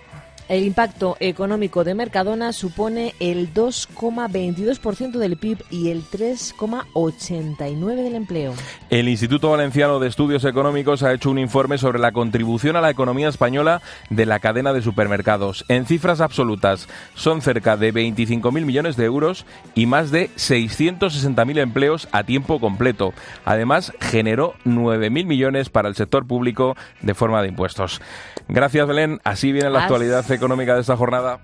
El impacto económico de Mercadona supone el 2,22% del PIB y el 3,89% del empleo. El Instituto Valenciano de Estudios Económicos ha hecho un informe sobre la contribución a la economía española de la cadena de supermercados. En cifras absolutas, son cerca de 25.000 millones de euros y más de 660.000 empleos a tiempo completo. Además, generó 9.000 millones para el sector público de forma de impuestos. Gracias, Belén. Así viene la actualidad económica de esta jornada.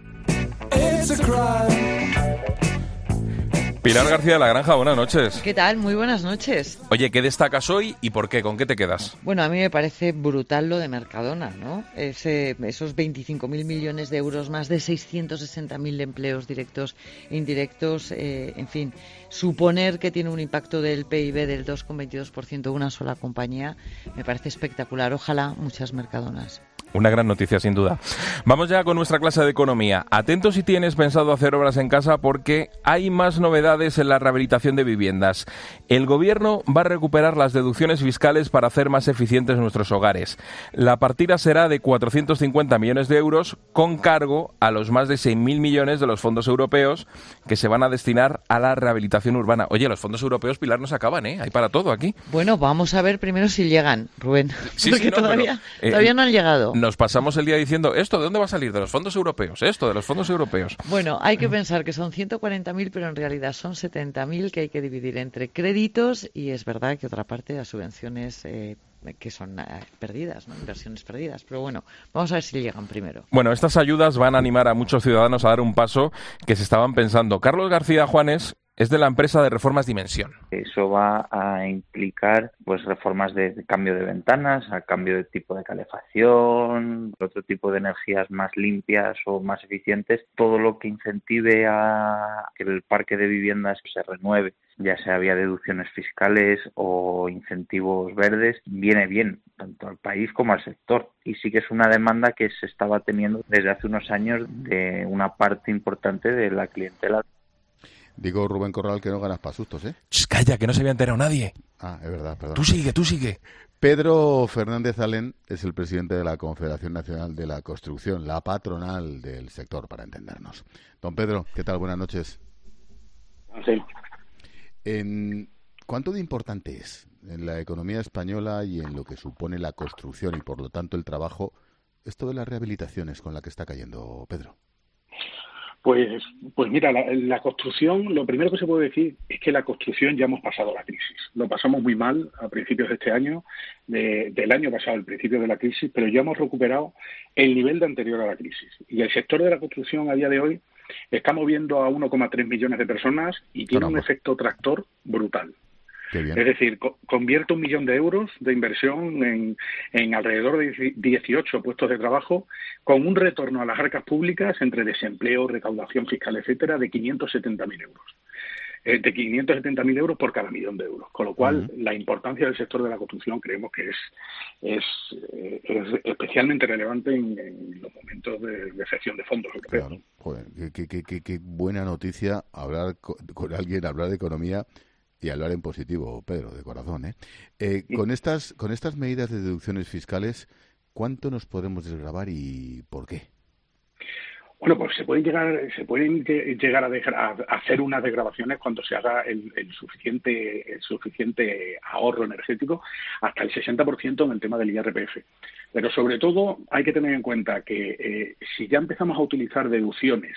Pilar García de la Granja, buenas noches. ¿Qué tal? Muy buenas noches. Oye, ¿qué destacas hoy y por qué? ¿Con qué te quedas? Bueno, a mí me parece brutal lo de Mercadona, ¿no? Esos 25.000 millones de euros, más de 660.000 empleos directos e indirectos, en fin, suponer que tiene un impacto del PIB del 2,22% una sola compañía, me parece espectacular. Ojalá muchas Mercadonas. Una gran noticia, sin duda. Vamos ya con nuestra clase de economía. Atentos si tienes pensado hacer obras en casa porque hay más novedades en la rehabilitación de viviendas. El Gobierno va a recuperar las deducciones fiscales para hacer más eficientes nuestros hogares. La partida será de 450 millones de euros con cargo a los más de 6.000 millones de los fondos europeos que se van a destinar a la rehabilitación urbana. Oye, los fondos europeos, Pilar, no se acaban, ¿eh? Hay para todo aquí. Bueno, vamos a ver primero si llegan, Rubén. Sí, porque todavía no han llegado. Nos pasamos el día diciendo, ¿esto de dónde va a salir? De los fondos europeos, esto de los fondos europeos. Bueno, hay que pensar que son 140.000, pero en realidad son 70.000 que hay que dividir entre créditos y es verdad que otra parte las subvenciones que son perdidas, ¿no? Inversiones perdidas. Pero bueno, vamos a ver si llegan primero. Bueno, estas ayudas van a animar a muchos ciudadanos a dar un paso que se estaban pensando. Carlos García Juanes es de la empresa de Reformas Dimensión. Eso va a implicar pues reformas de cambio de ventanas, a cambio de tipo de calefacción, otro tipo de energías más limpias o más eficientes, todo lo que incentive a que el parque de viviendas se renueve, ya sea vía deducciones fiscales o incentivos verdes, viene bien tanto al país como al sector. Y sí que es una demanda que se estaba teniendo desde hace unos años de una parte importante de la clientela. Digo, Rubén Corral, que no ganas para sustos, ¿eh? Calla, que no se había enterado nadie. Ah, es verdad, perdón. Tú sigue. Pedro Fernández Alén es el presidente de la Confederación Nacional de la Construcción, la patronal del sector, para entendernos. Don Pedro, ¿qué tal? Buenas noches. Sí. ¿Cuánto de importante es en la economía española y en lo que supone la construcción y, por lo tanto, el trabajo, esto de las rehabilitaciones con la que está cayendo, Pedro? Pues mira, la construcción, lo primero que se puede decir es que la construcción ya hemos pasado la crisis. Lo pasamos muy mal a principios de este año, del año pasado, al principio de la crisis, pero ya hemos recuperado el nivel de anterior a la crisis. Y el sector de la construcción a día de hoy está moviendo a 1,3 millones de personas y tiene un efecto tractor brutal. Es decir, convierte 1 millón de euros de inversión en alrededor de 18 puestos de trabajo, con un retorno a las arcas públicas entre desempleo, recaudación fiscal, etcétera, de 570.000 euros. De 570.000 euros por cada 1 millón de euros. Con lo cual, la importancia del sector de la construcción creemos que es especialmente relevante en los momentos de excepción de fondos europeos. Claro. Joder, qué buena noticia hablar con alguien, hablar de economía y hablar en positivo, Pedro, de corazón, ¿eh? Con estas medidas de deducciones fiscales, ¿cuánto nos podemos desgravar y por qué? Bueno, pues se pueden llegar a hacer unas desgravaciones cuando se haga el suficiente ahorro energético, hasta el 60% en el tema del IRPF. Pero sobre todo hay que tener en cuenta que si ya empezamos a utilizar deducciones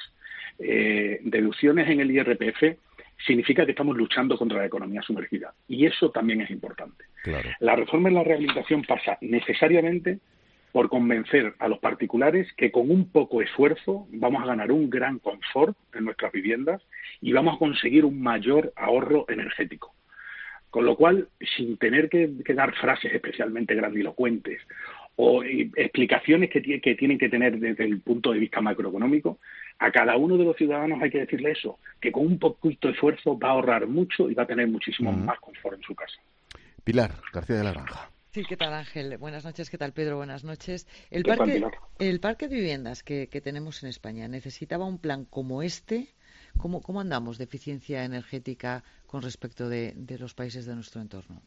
en el IRPF, significa que estamos luchando contra la economía sumergida. Y eso también es importante. Claro. La reforma en la rehabilitación pasa necesariamente por convencer a los particulares que con un poco esfuerzo vamos a ganar un gran confort en nuestras viviendas y vamos a conseguir un mayor ahorro energético. Con lo cual, sin tener que dar frases especialmente grandilocuentes o explicaciones que tienen que tener desde el punto de vista macroeconómico, a cada uno de los ciudadanos hay que decirle eso, que con un poquito de esfuerzo va a ahorrar mucho y va a tener muchísimo más confort en su casa. Pilar García de la Granja. Sí, ¿qué tal, Ángel? Buenas noches. ¿Qué tal, Pedro? Buenas noches. El parque de viviendas que tenemos en España necesitaba un plan como este. ¿Cómo andamos de eficiencia energética con respecto de los países de nuestro entorno?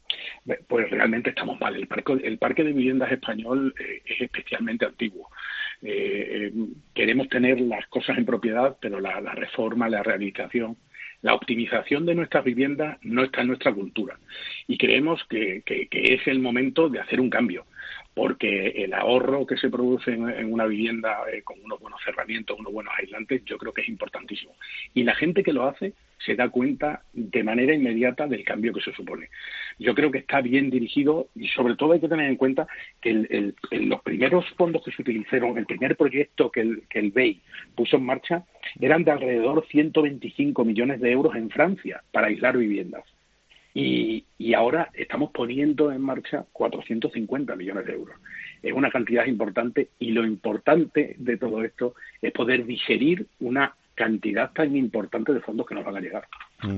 Pues realmente estamos mal. El parque de viviendas español es especialmente antiguo. Queremos tener las cosas en propiedad, pero la reforma, la rehabilitación, la optimización de nuestras viviendas no está en nuestra cultura. Y creemos que es el momento de hacer un cambio, porque el ahorro que se produce en una vivienda con unos buenos cerramientos, unos buenos aislantes, yo creo que es importantísimo. Y la gente que lo hace se da cuenta de manera inmediata del cambio que se supone. Yo creo que está bien dirigido y sobre todo hay que tener en cuenta que los primeros fondos que se utilizaron, el primer proyecto que el BEI puso en marcha, eran de alrededor 125 millones de euros en Francia para aislar viviendas. Y ahora estamos poniendo en marcha 450 millones de euros. Es una cantidad importante y lo importante de todo esto es poder digerir una cantidad tan importante de fondos que nos van a llegar.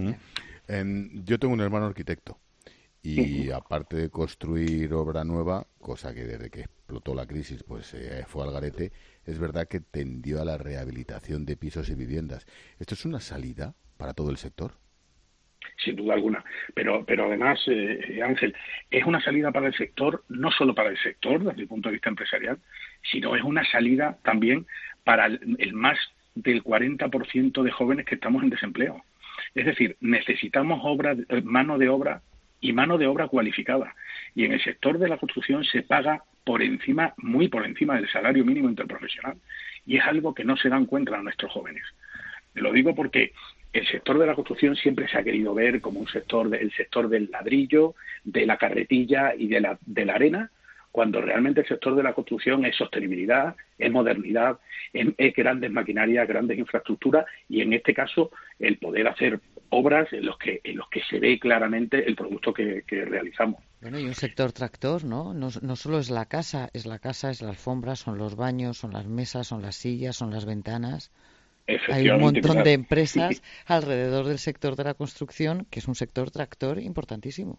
Yo tengo un hermano arquitecto y aparte de construir obra nueva, cosa que desde que explotó la crisis pues fue al garete, es verdad que tendió a la rehabilitación de pisos y viviendas. ¿Esto es una salida para todo el sector? Sin duda alguna, pero además, Ángel, es una salida para el sector, no solo para el sector desde el punto de vista empresarial, sino es una salida también para el más del 40% de jóvenes que estamos en desempleo. Es decir, necesitamos mano de obra cualificada. Y en el sector de la construcción se paga muy por encima del salario mínimo interprofesional. Y es algo que no se dan cuenta a nuestros jóvenes. Lo digo porque el sector de la construcción siempre se ha querido ver como el sector del ladrillo, de la carretilla y de la arena, cuando realmente el sector de la construcción es sostenibilidad, es modernidad, es grandes maquinarias, grandes infraestructuras y en este caso el poder hacer obras en los que se ve claramente el producto que realizamos. Bueno, y un sector tractor, ¿no? No solo es la casa, es la alfombra, son los baños, son las mesas, son las sillas, son las ventanas. Hay un montón de empresas alrededor del sector de la construcción que es un sector tractor importantísimo.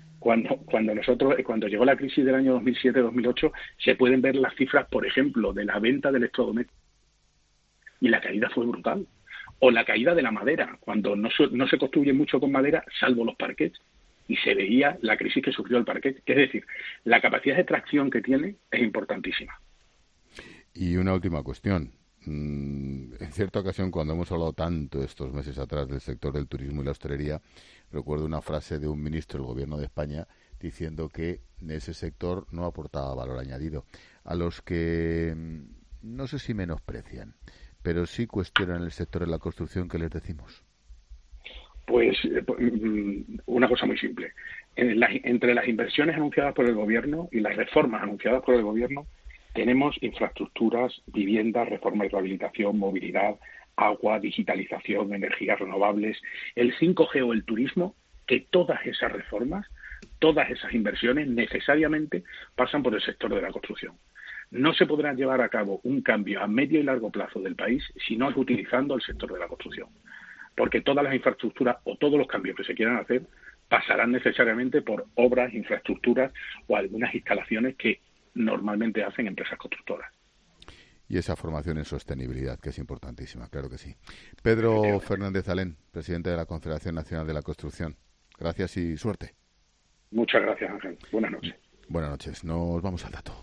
Cuando llegó la crisis del año 2007-2008, se pueden ver las cifras, por ejemplo, de la venta de electrodomésticos y la caída fue brutal. O la caída de la madera, cuando no se construye mucho con madera, salvo los parquets, y se veía la crisis que sufrió el parquet. Es decir, la capacidad de tracción que tiene es importantísima. Y una última cuestión. En cierta ocasión, cuando hemos hablado tanto estos meses atrás del sector del turismo y la hostelería, recuerdo una frase de un ministro del Gobierno de España diciendo que ese sector no aportaba valor añadido. A los que no sé si menosprecian, pero sí cuestionan el sector de la construcción, ¿qué les decimos? Pues una cosa muy simple. Entre las inversiones anunciadas por el Gobierno y las reformas anunciadas por el Gobierno, tenemos infraestructuras, viviendas, reforma y rehabilitación, movilidad, agua, digitalización, energías renovables, el 5G o el turismo, que todas esas reformas, todas esas inversiones necesariamente pasan por el sector de la construcción. No se podrá llevar a cabo un cambio a medio y largo plazo del país si no es utilizando el sector de la construcción, porque todas las infraestructuras o todos los cambios que se quieran hacer pasarán necesariamente por obras, infraestructuras o algunas instalaciones que normalmente hacen empresas constructoras. Y esa formación en sostenibilidad, que es importantísima, claro que sí. Pedro Fernández Alén, presidente de la Confederación Nacional de la Construcción. Gracias y suerte. Muchas gracias, Ángel. Buenas noches. Buenas noches. Nos vamos al dato.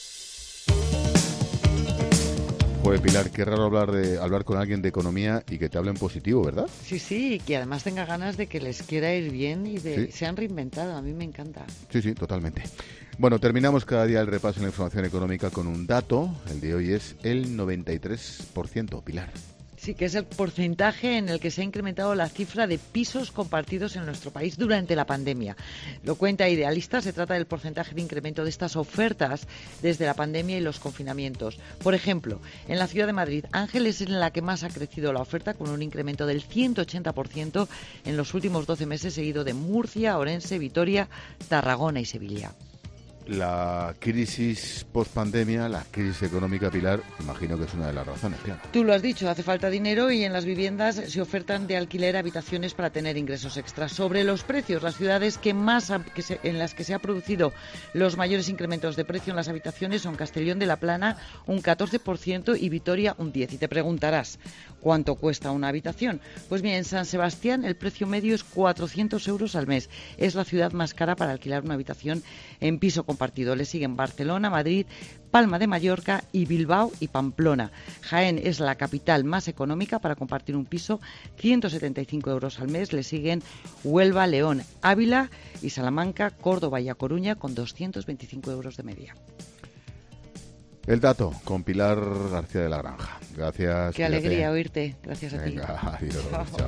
Joder, Pilar, qué raro hablar con alguien de economía y que te hable en positivo, ¿verdad? Sí, y que además tenga ganas de que les quiera ir bien y se han reinventado. A mí me encanta. Sí, totalmente. Bueno, terminamos cada día el repaso en la información económica con un dato. El de hoy es el 93%, Pilar. Sí, que es el porcentaje en el que se ha incrementado la cifra de pisos compartidos en nuestro país durante la pandemia. Lo cuenta Idealista, se trata del porcentaje de incremento de estas ofertas desde la pandemia y los confinamientos. Por ejemplo, en la ciudad de Madrid, Ángel es en la que más ha crecido la oferta, con un incremento del 180% en los últimos 12 meses, seguido de Murcia, Orense, Vitoria, Tarragona y Sevilla. La crisis post-pandemia, la crisis económica, Pilar, imagino que es una de las razones, claro. Tú lo has dicho, hace falta dinero y en las viviendas se ofertan de alquiler habitaciones para tener ingresos extras. Sobre los precios, las ciudades en las que se ha producido los mayores incrementos de precio en las habitaciones son Castellón de la Plana, un 14%, y Vitoria, un 10%. Y te preguntarás, ¿Cuánto cuesta una habitación? Pues bien, en San Sebastián el precio medio es 400 euros al mes. Es la ciudad más cara para alquilar una habitación en piso compartido. Le siguen Barcelona, Madrid, Palma de Mallorca y Bilbao y Pamplona. Jaén es la capital más económica para compartir un piso, 175 euros al mes. Le siguen Huelva, León, Ávila y Salamanca, Córdoba y A Coruña con 225 euros de media. El dato con Pilar García de la Granja. Gracias. Qué alegría oírte. Gracias a ti. Venga, adiós. Chao.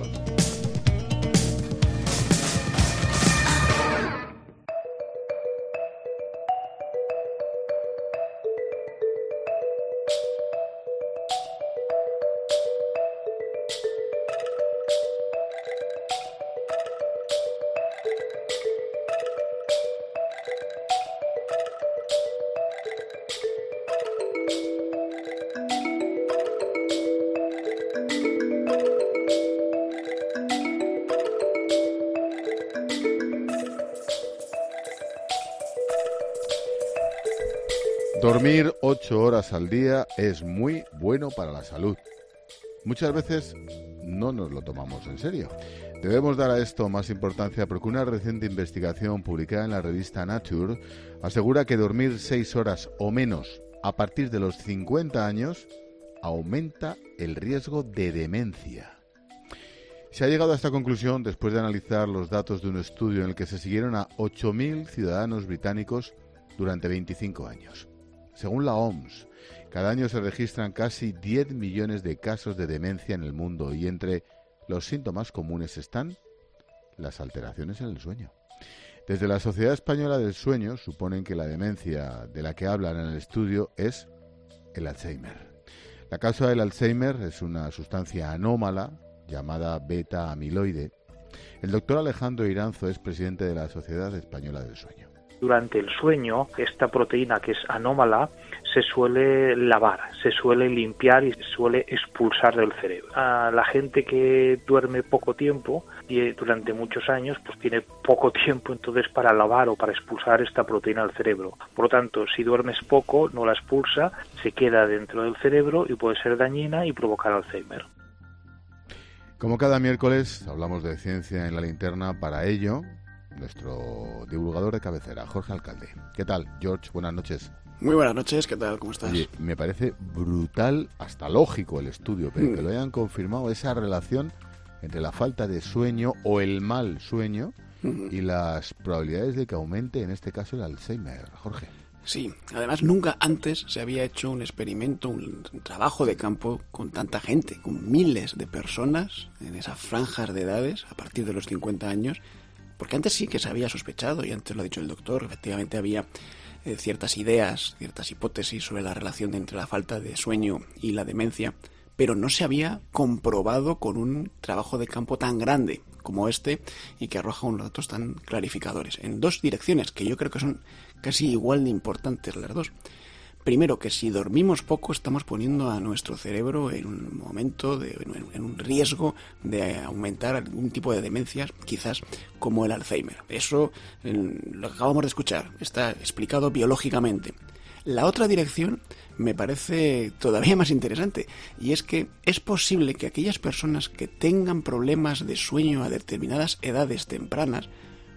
Dormir 8 horas al día es muy bueno para la salud. Muchas veces no nos lo tomamos en serio. Debemos dar a esto más importancia porque una reciente investigación publicada en la revista Nature asegura que dormir 6 horas o menos a partir de los 50 años aumenta el riesgo de demencia. Se ha llegado a esta conclusión después de analizar los datos de un estudio en el que se siguieron a 8.000 ciudadanos británicos durante 25 años. Según la OMS, cada año se registran casi 10 millones de casos de demencia en el mundo y entre los síntomas comunes están las alteraciones en el sueño. Desde la Sociedad Española del Sueño suponen que la demencia de la que hablan en el estudio es el Alzheimer. La causa del Alzheimer es una sustancia anómala llamada beta-amiloide. El doctor Alejandro Iranzo es presidente de la Sociedad Española del Sueño. Durante el sueño, esta proteína que es anómala se suele lavar, se suele limpiar y se suele expulsar del cerebro. A la gente que duerme poco tiempo y durante muchos años, pues tiene poco tiempo entonces para lavar o para expulsar esta proteína del cerebro. Por lo tanto, si duermes poco, no la expulsa, se queda dentro del cerebro y puede ser dañina y provocar Alzheimer. Como cada miércoles, hablamos de ciencia en la linterna. Para ello, nuestro divulgador de cabecera, Jorge Alcalde. ¿Qué tal, George? Buenas noches. Muy buenas noches, ¿qué tal? ¿Cómo estás? Oye, me parece brutal, hasta lógico el estudio, pero que lo hayan confirmado, esa relación entre la falta de sueño o el mal sueño y las probabilidades de que aumente, en este caso, el Alzheimer. Jorge. Sí, además nunca antes se había hecho un experimento, un trabajo de campo con tanta gente, con miles de personas en esas franjas de edades a partir de los 50 años. Porque antes sí que se había sospechado, y antes lo ha dicho el doctor, efectivamente había ciertas ideas, ciertas hipótesis sobre la relación entre la falta de sueño y la demencia, pero no se había comprobado con un trabajo de campo tan grande como este y que arroja unos datos tan clarificadores en dos direcciones que yo creo que son casi igual de importantes las dos. Primero, que si dormimos poco estamos poniendo a nuestro cerebro en un momento, en un riesgo de aumentar algún tipo de demencias, quizás como el Alzheimer. Eso lo acabamos de escuchar, está explicado biológicamente. La otra dirección me parece todavía más interesante, y es que es posible que aquellas personas que tengan problemas de sueño a determinadas edades tempranas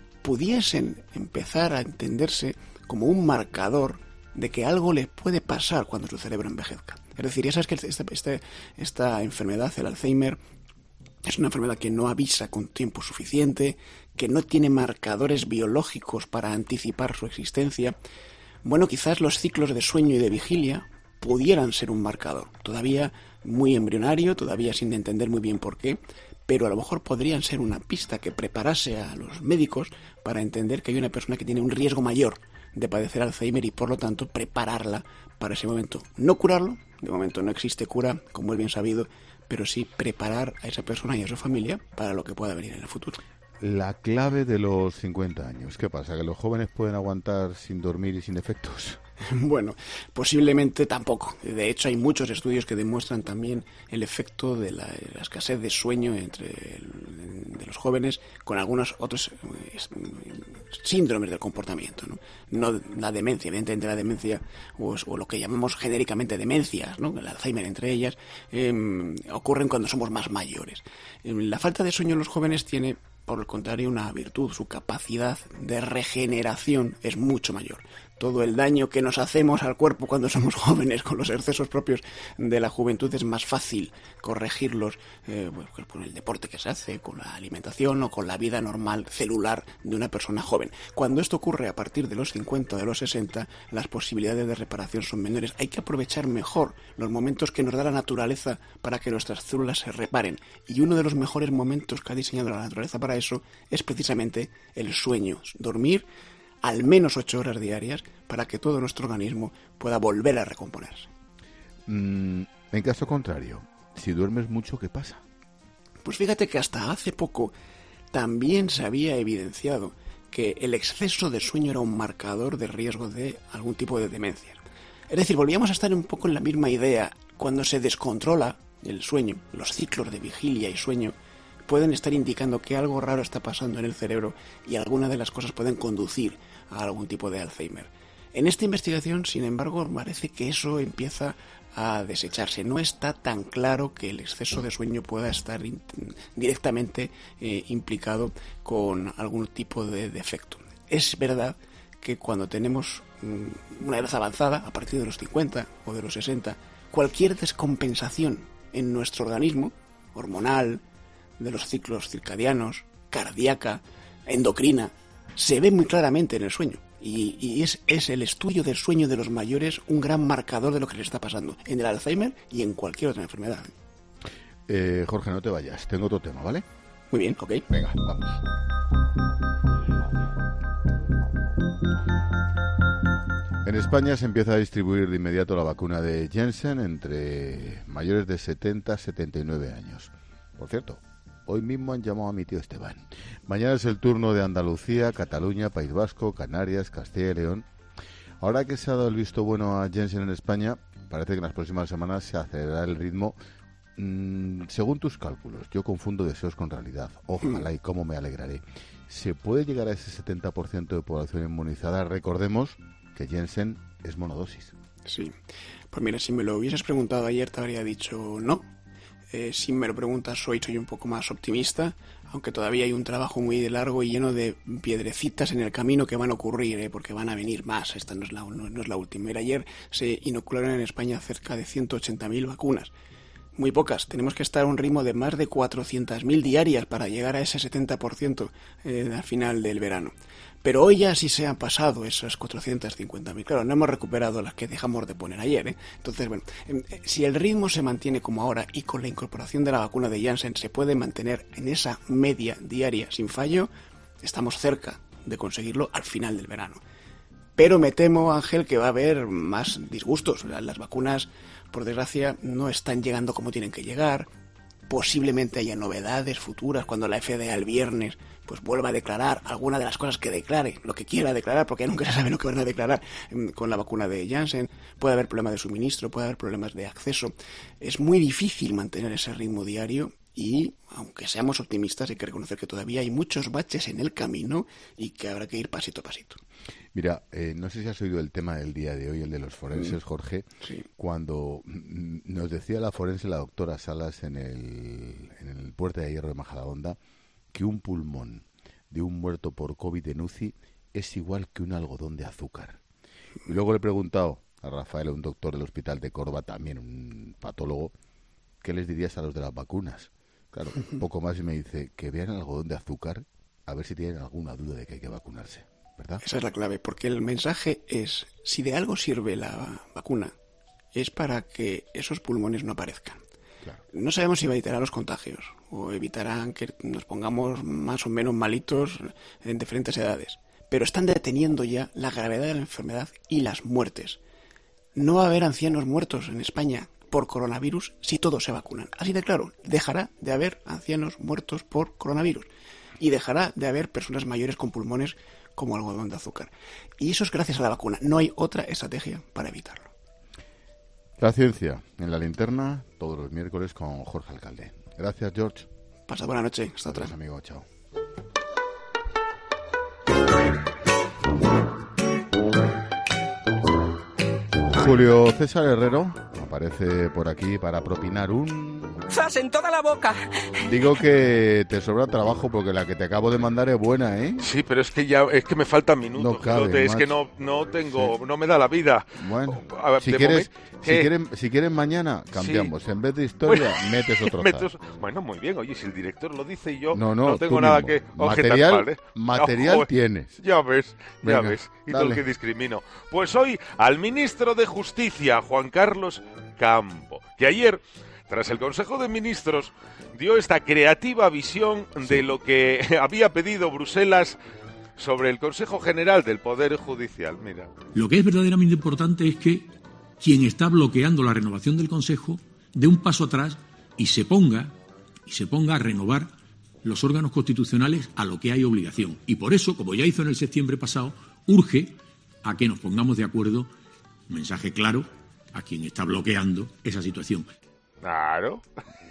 pudiesen empezar a entenderse como un marcador de que algo le puede pasar cuando su cerebro envejezca. Es decir, ya sabes que esta enfermedad, el Alzheimer, es una enfermedad que no avisa con tiempo suficiente, que no tiene marcadores biológicos para anticipar su existencia. Bueno, quizás los ciclos de sueño y de vigilia pudieran ser un marcador. Todavía muy embrionario, todavía sin entender muy bien por qué, pero a lo mejor podrían ser una pista que preparase a los médicos para entender que hay una persona que tiene un riesgo mayor de padecer Alzheimer y por lo tanto prepararla para ese momento. No curarlo, de momento no existe cura, como es bien sabido, pero sí preparar a esa persona y a su familia para lo que pueda venir en el futuro. La clave de los 50 años, ¿qué pasa? ¿Que los jóvenes pueden aguantar sin dormir y sin efectos? Bueno, posiblemente tampoco. De hecho, hay muchos estudios que demuestran también el efecto de la escasez de sueño de los jóvenes, con algunos otros síndromes del comportamiento, no la demencia. Evidentemente la demencia, o lo que llamamos genéricamente demencias, ¿no? El Alzheimer entre ellas, ocurren cuando somos más mayores. La falta de sueño en los jóvenes tiene, por el contrario, una virtud: su capacidad de regeneración es mucho mayor. Todo el daño que nos hacemos al cuerpo cuando somos jóvenes con los excesos propios de la juventud es más fácil corregirlos pues con el deporte que se hace, con la alimentación o con la vida normal celular de una persona joven. Cuando esto ocurre a partir de los 50 o de los 60, las posibilidades de reparación son menores. Hay que aprovechar mejor los momentos que nos da la naturaleza para que nuestras células se reparen. Y uno de los mejores momentos que ha diseñado la naturaleza para eso es precisamente el sueño. Dormir al menos 8 horas diarias para que todo nuestro organismo pueda volver a recomponerse. En caso contrario, si duermes mucho, ¿qué pasa? Pues fíjate que hasta hace poco también se había evidenciado que el exceso de sueño era un marcador de riesgo de algún tipo de demencia. Es decir, volvíamos a estar un poco en la misma idea. Cuando se descontrola el sueño, los ciclos de vigilia y sueño pueden estar indicando que algo raro está pasando en el cerebro y algunas de las cosas pueden conducir a algún tipo de Alzheimer. En esta investigación, sin embargo, parece que eso empieza a desecharse. No está tan claro que el exceso de sueño pueda estar directamente implicado con algún tipo de defecto. Es verdad que cuando tenemos una edad avanzada, a partir de los 50 o de los 60, cualquier descompensación en nuestro organismo, hormonal, de los ciclos circadianos, cardíaca, endocrina, se ve muy claramente en el sueño. Y es el estudio del sueño de los mayores un gran marcador de lo que les está pasando en el Alzheimer y en cualquier otra enfermedad. Jorge, no te vayas, tengo otro tema, ¿vale? Muy bien, ok. Venga, vamos. En España se empieza a distribuir de inmediato la vacuna de Janssen entre mayores de 70 a 79 años. Por cierto, hoy mismo han llamado a mi tío Esteban. Mañana es el turno de Andalucía, Cataluña, País Vasco, Canarias, Castilla y León. Ahora que se ha dado el visto bueno a Janssen en España, parece que en las próximas semanas se acelerará el ritmo. Según tus cálculos, yo confundo deseos con realidad. Ojalá, y cómo me alegraré. ¿Se puede llegar a ese 70% de población inmunizada? Recordemos que Janssen es monodosis. Sí. Pues mira, si me lo hubieses preguntado ayer te habría dicho no. Si me lo preguntas hoy soy un poco más optimista, aunque todavía hay un trabajo muy largo y lleno de piedrecitas en el camino que van a ocurrir, porque van a venir más. Esta no es la última. Mira, ayer se inocularon en España cerca de 180.000 vacunas. Muy pocas. Tenemos que estar a un ritmo de más de 400.000 diarias para llegar a ese 70% al final del verano. Pero hoy ya sí se han pasado esas 450.000. Claro, no hemos recuperado las que dejamos de poner ayer, Entonces, bueno, si el ritmo se mantiene como ahora y con la incorporación de la vacuna de Janssen se puede mantener en esa media diaria sin fallo, estamos cerca de conseguirlo al final del verano. Pero me temo, Ángel, que va a haber más disgustos. Las vacunas, por desgracia, no están llegando como tienen que llegar. Posiblemente haya novedades futuras cuando la FDA el viernes pues vuelva a declarar alguna de las cosas que declare, lo que quiera declarar, porque nunca se sabe lo que van a declarar con la vacuna de Janssen. Puede haber problemas de suministro, puede haber problemas de acceso. Es muy difícil mantener ese ritmo diario y, aunque seamos optimistas, hay que reconocer que todavía hay muchos baches en el camino y que habrá que ir pasito a pasito. Mira, no sé si has oído el tema del día de hoy, el de los forenses, Jorge, sí. Cuando nos decía la forense, la doctora Salas, en el Puerto de Hierro de Majadahonda, que un pulmón de un muerto por COVID en UCI es igual que un algodón de azúcar. Y luego le he preguntado a Rafael, un doctor del Hospital de Córdoba, también un patólogo, ¿qué les dirías a los de las vacunas? Claro, un poco más y me dice que vean el algodón de azúcar a ver si tienen alguna duda de que hay que vacunarse, ¿verdad? Esa es la clave, porque el mensaje es, si de algo sirve la vacuna, es para que esos pulmones no aparezcan. Claro. No sabemos si evitará los contagios o evitarán que nos pongamos más o menos malitos en diferentes edades, pero están deteniendo ya la gravedad de la enfermedad y las muertes. No va a haber ancianos muertos en España por coronavirus si todos se vacunan. Así de claro, dejará de haber ancianos muertos por coronavirus y dejará de haber personas mayores con pulmones como algodón de azúcar. Y eso es gracias a la vacuna. No hay otra estrategia para evitarlo. La ciencia en la linterna todos los miércoles con Jorge Alcalde. Gracias, George. Pasa buena noche. Hasta otra. Amigo, chao. Julio César Herrero aparece por aquí para propinar un... ¡Zas en toda la boca! Digo que te sobra trabajo porque la que te acabo de mandar es buena, ¿eh? Sí, pero es que me faltan minutos. No cabe, es que no tengo, no me da la vida. Bueno, a ver, si quieres mañana cambiamos. Sí. En vez de historia, metes otro. Bueno, muy bien. Oye, si el director lo dice y yo no tengo nada que objetar, ¿vale? Material tienes. Ya ves. Venga, y todo el que discrimino. Pues hoy al ministro de Justicia, Juan Carlos Campo, que ayer, tras el Consejo de Ministros, dio esta creativa visión de lo que había pedido Bruselas sobre el Consejo General del Poder Judicial. Mira. Lo que es verdaderamente importante es que quien está bloqueando la renovación del Consejo dé un paso atrás y se ponga a renovar los órganos constitucionales a lo que hay obligación. Y por eso, como ya hizo en el septiembre pasado, urge a que nos pongamos de acuerdo, un mensaje claro a quien está bloqueando esa situación. Claro.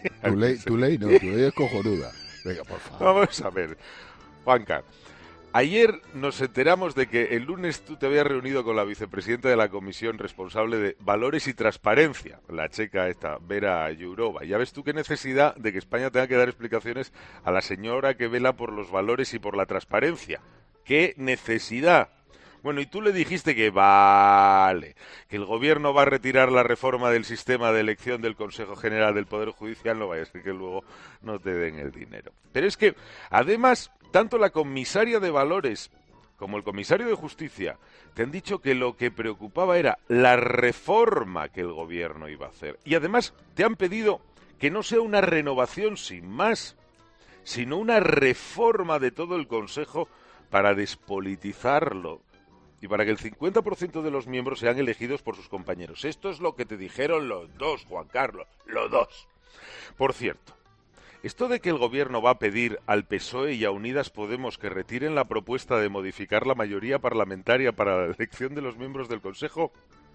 Tu ley es cojonuda. Venga, por favor. Vamos a ver, Juanca. Ayer nos enteramos de que el lunes tú te habías reunido con la vicepresidenta de la Comisión responsable de Valores y Transparencia, la checa esta, Vera Jourova. Ya ves tú qué necesidad de que España tenga que dar explicaciones a la señora que vela por los valores y por la transparencia. ¡Qué necesidad! Bueno, y tú le dijiste que vale, que el gobierno va a retirar la reforma del sistema de elección del Consejo General del Poder Judicial, no vaya a ser que luego no te den el dinero. Pero es que, además, tanto la comisaria de Valores como el comisario de Justicia te han dicho que lo que preocupaba era la reforma que el gobierno iba a hacer. Y además te han pedido que no sea una renovación sin más, sino una reforma de todo el Consejo para despolitizarlo y para que el 50% de los miembros sean elegidos por sus compañeros. Esto es lo que te dijeron los dos, Juan Carlos, los dos. Por cierto, esto de que el gobierno va a pedir al PSOE y a Unidas Podemos que retiren la propuesta de modificar la mayoría parlamentaria para la elección de los miembros del Consejo,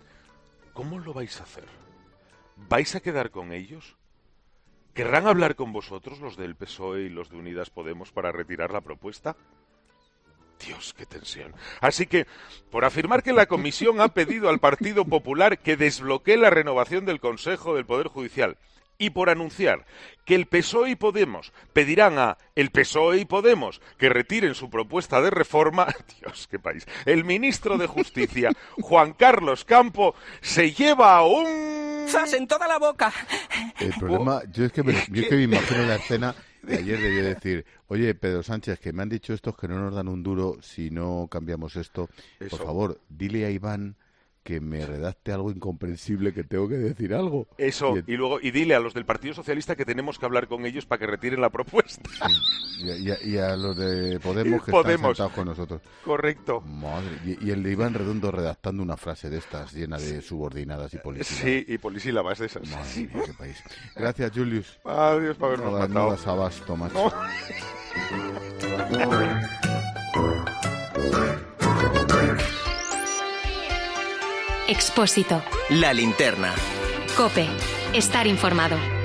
¿cómo lo vais a hacer? ¿Vais a quedar con ellos? ¿Querrán hablar con vosotros, los del PSOE y los de Unidas Podemos, para retirar la propuesta? Dios, qué tensión. Así que, por afirmar que la Comisión ha pedido al Partido Popular que desbloquee la renovación del Consejo del Poder Judicial, y por anunciar que el PSOE y Podemos pedirán a el PSOE y Podemos que retiren su propuesta de reforma, Dios, qué país, el ministro de Justicia, Juan Carlos Campo, se lleva un... ¡Zas en toda la boca! El problema, yo es que me imagino la escena de ayer de decir, oye, Pedro Sánchez, que me han dicho estos que no nos dan un duro si no cambiamos esto. Por favor, dile a Iván que me redacte algo incomprensible, que tengo que decir algo. Eso, y dile a los del Partido Socialista que tenemos que hablar con ellos para que retiren la propuesta. Sí. Y a los de Podemos que están sentados con nosotros. Correcto. Madre, y el de Iván Redondo redactando una frase de estas llena de subordinadas y polisílabas. Sí, y polisílabas de esas. Madre mía, qué país. Gracias, Julius. Adiós por habernos matado. No das abasto, macho. Expósito. La linterna. COPE. Estar informado.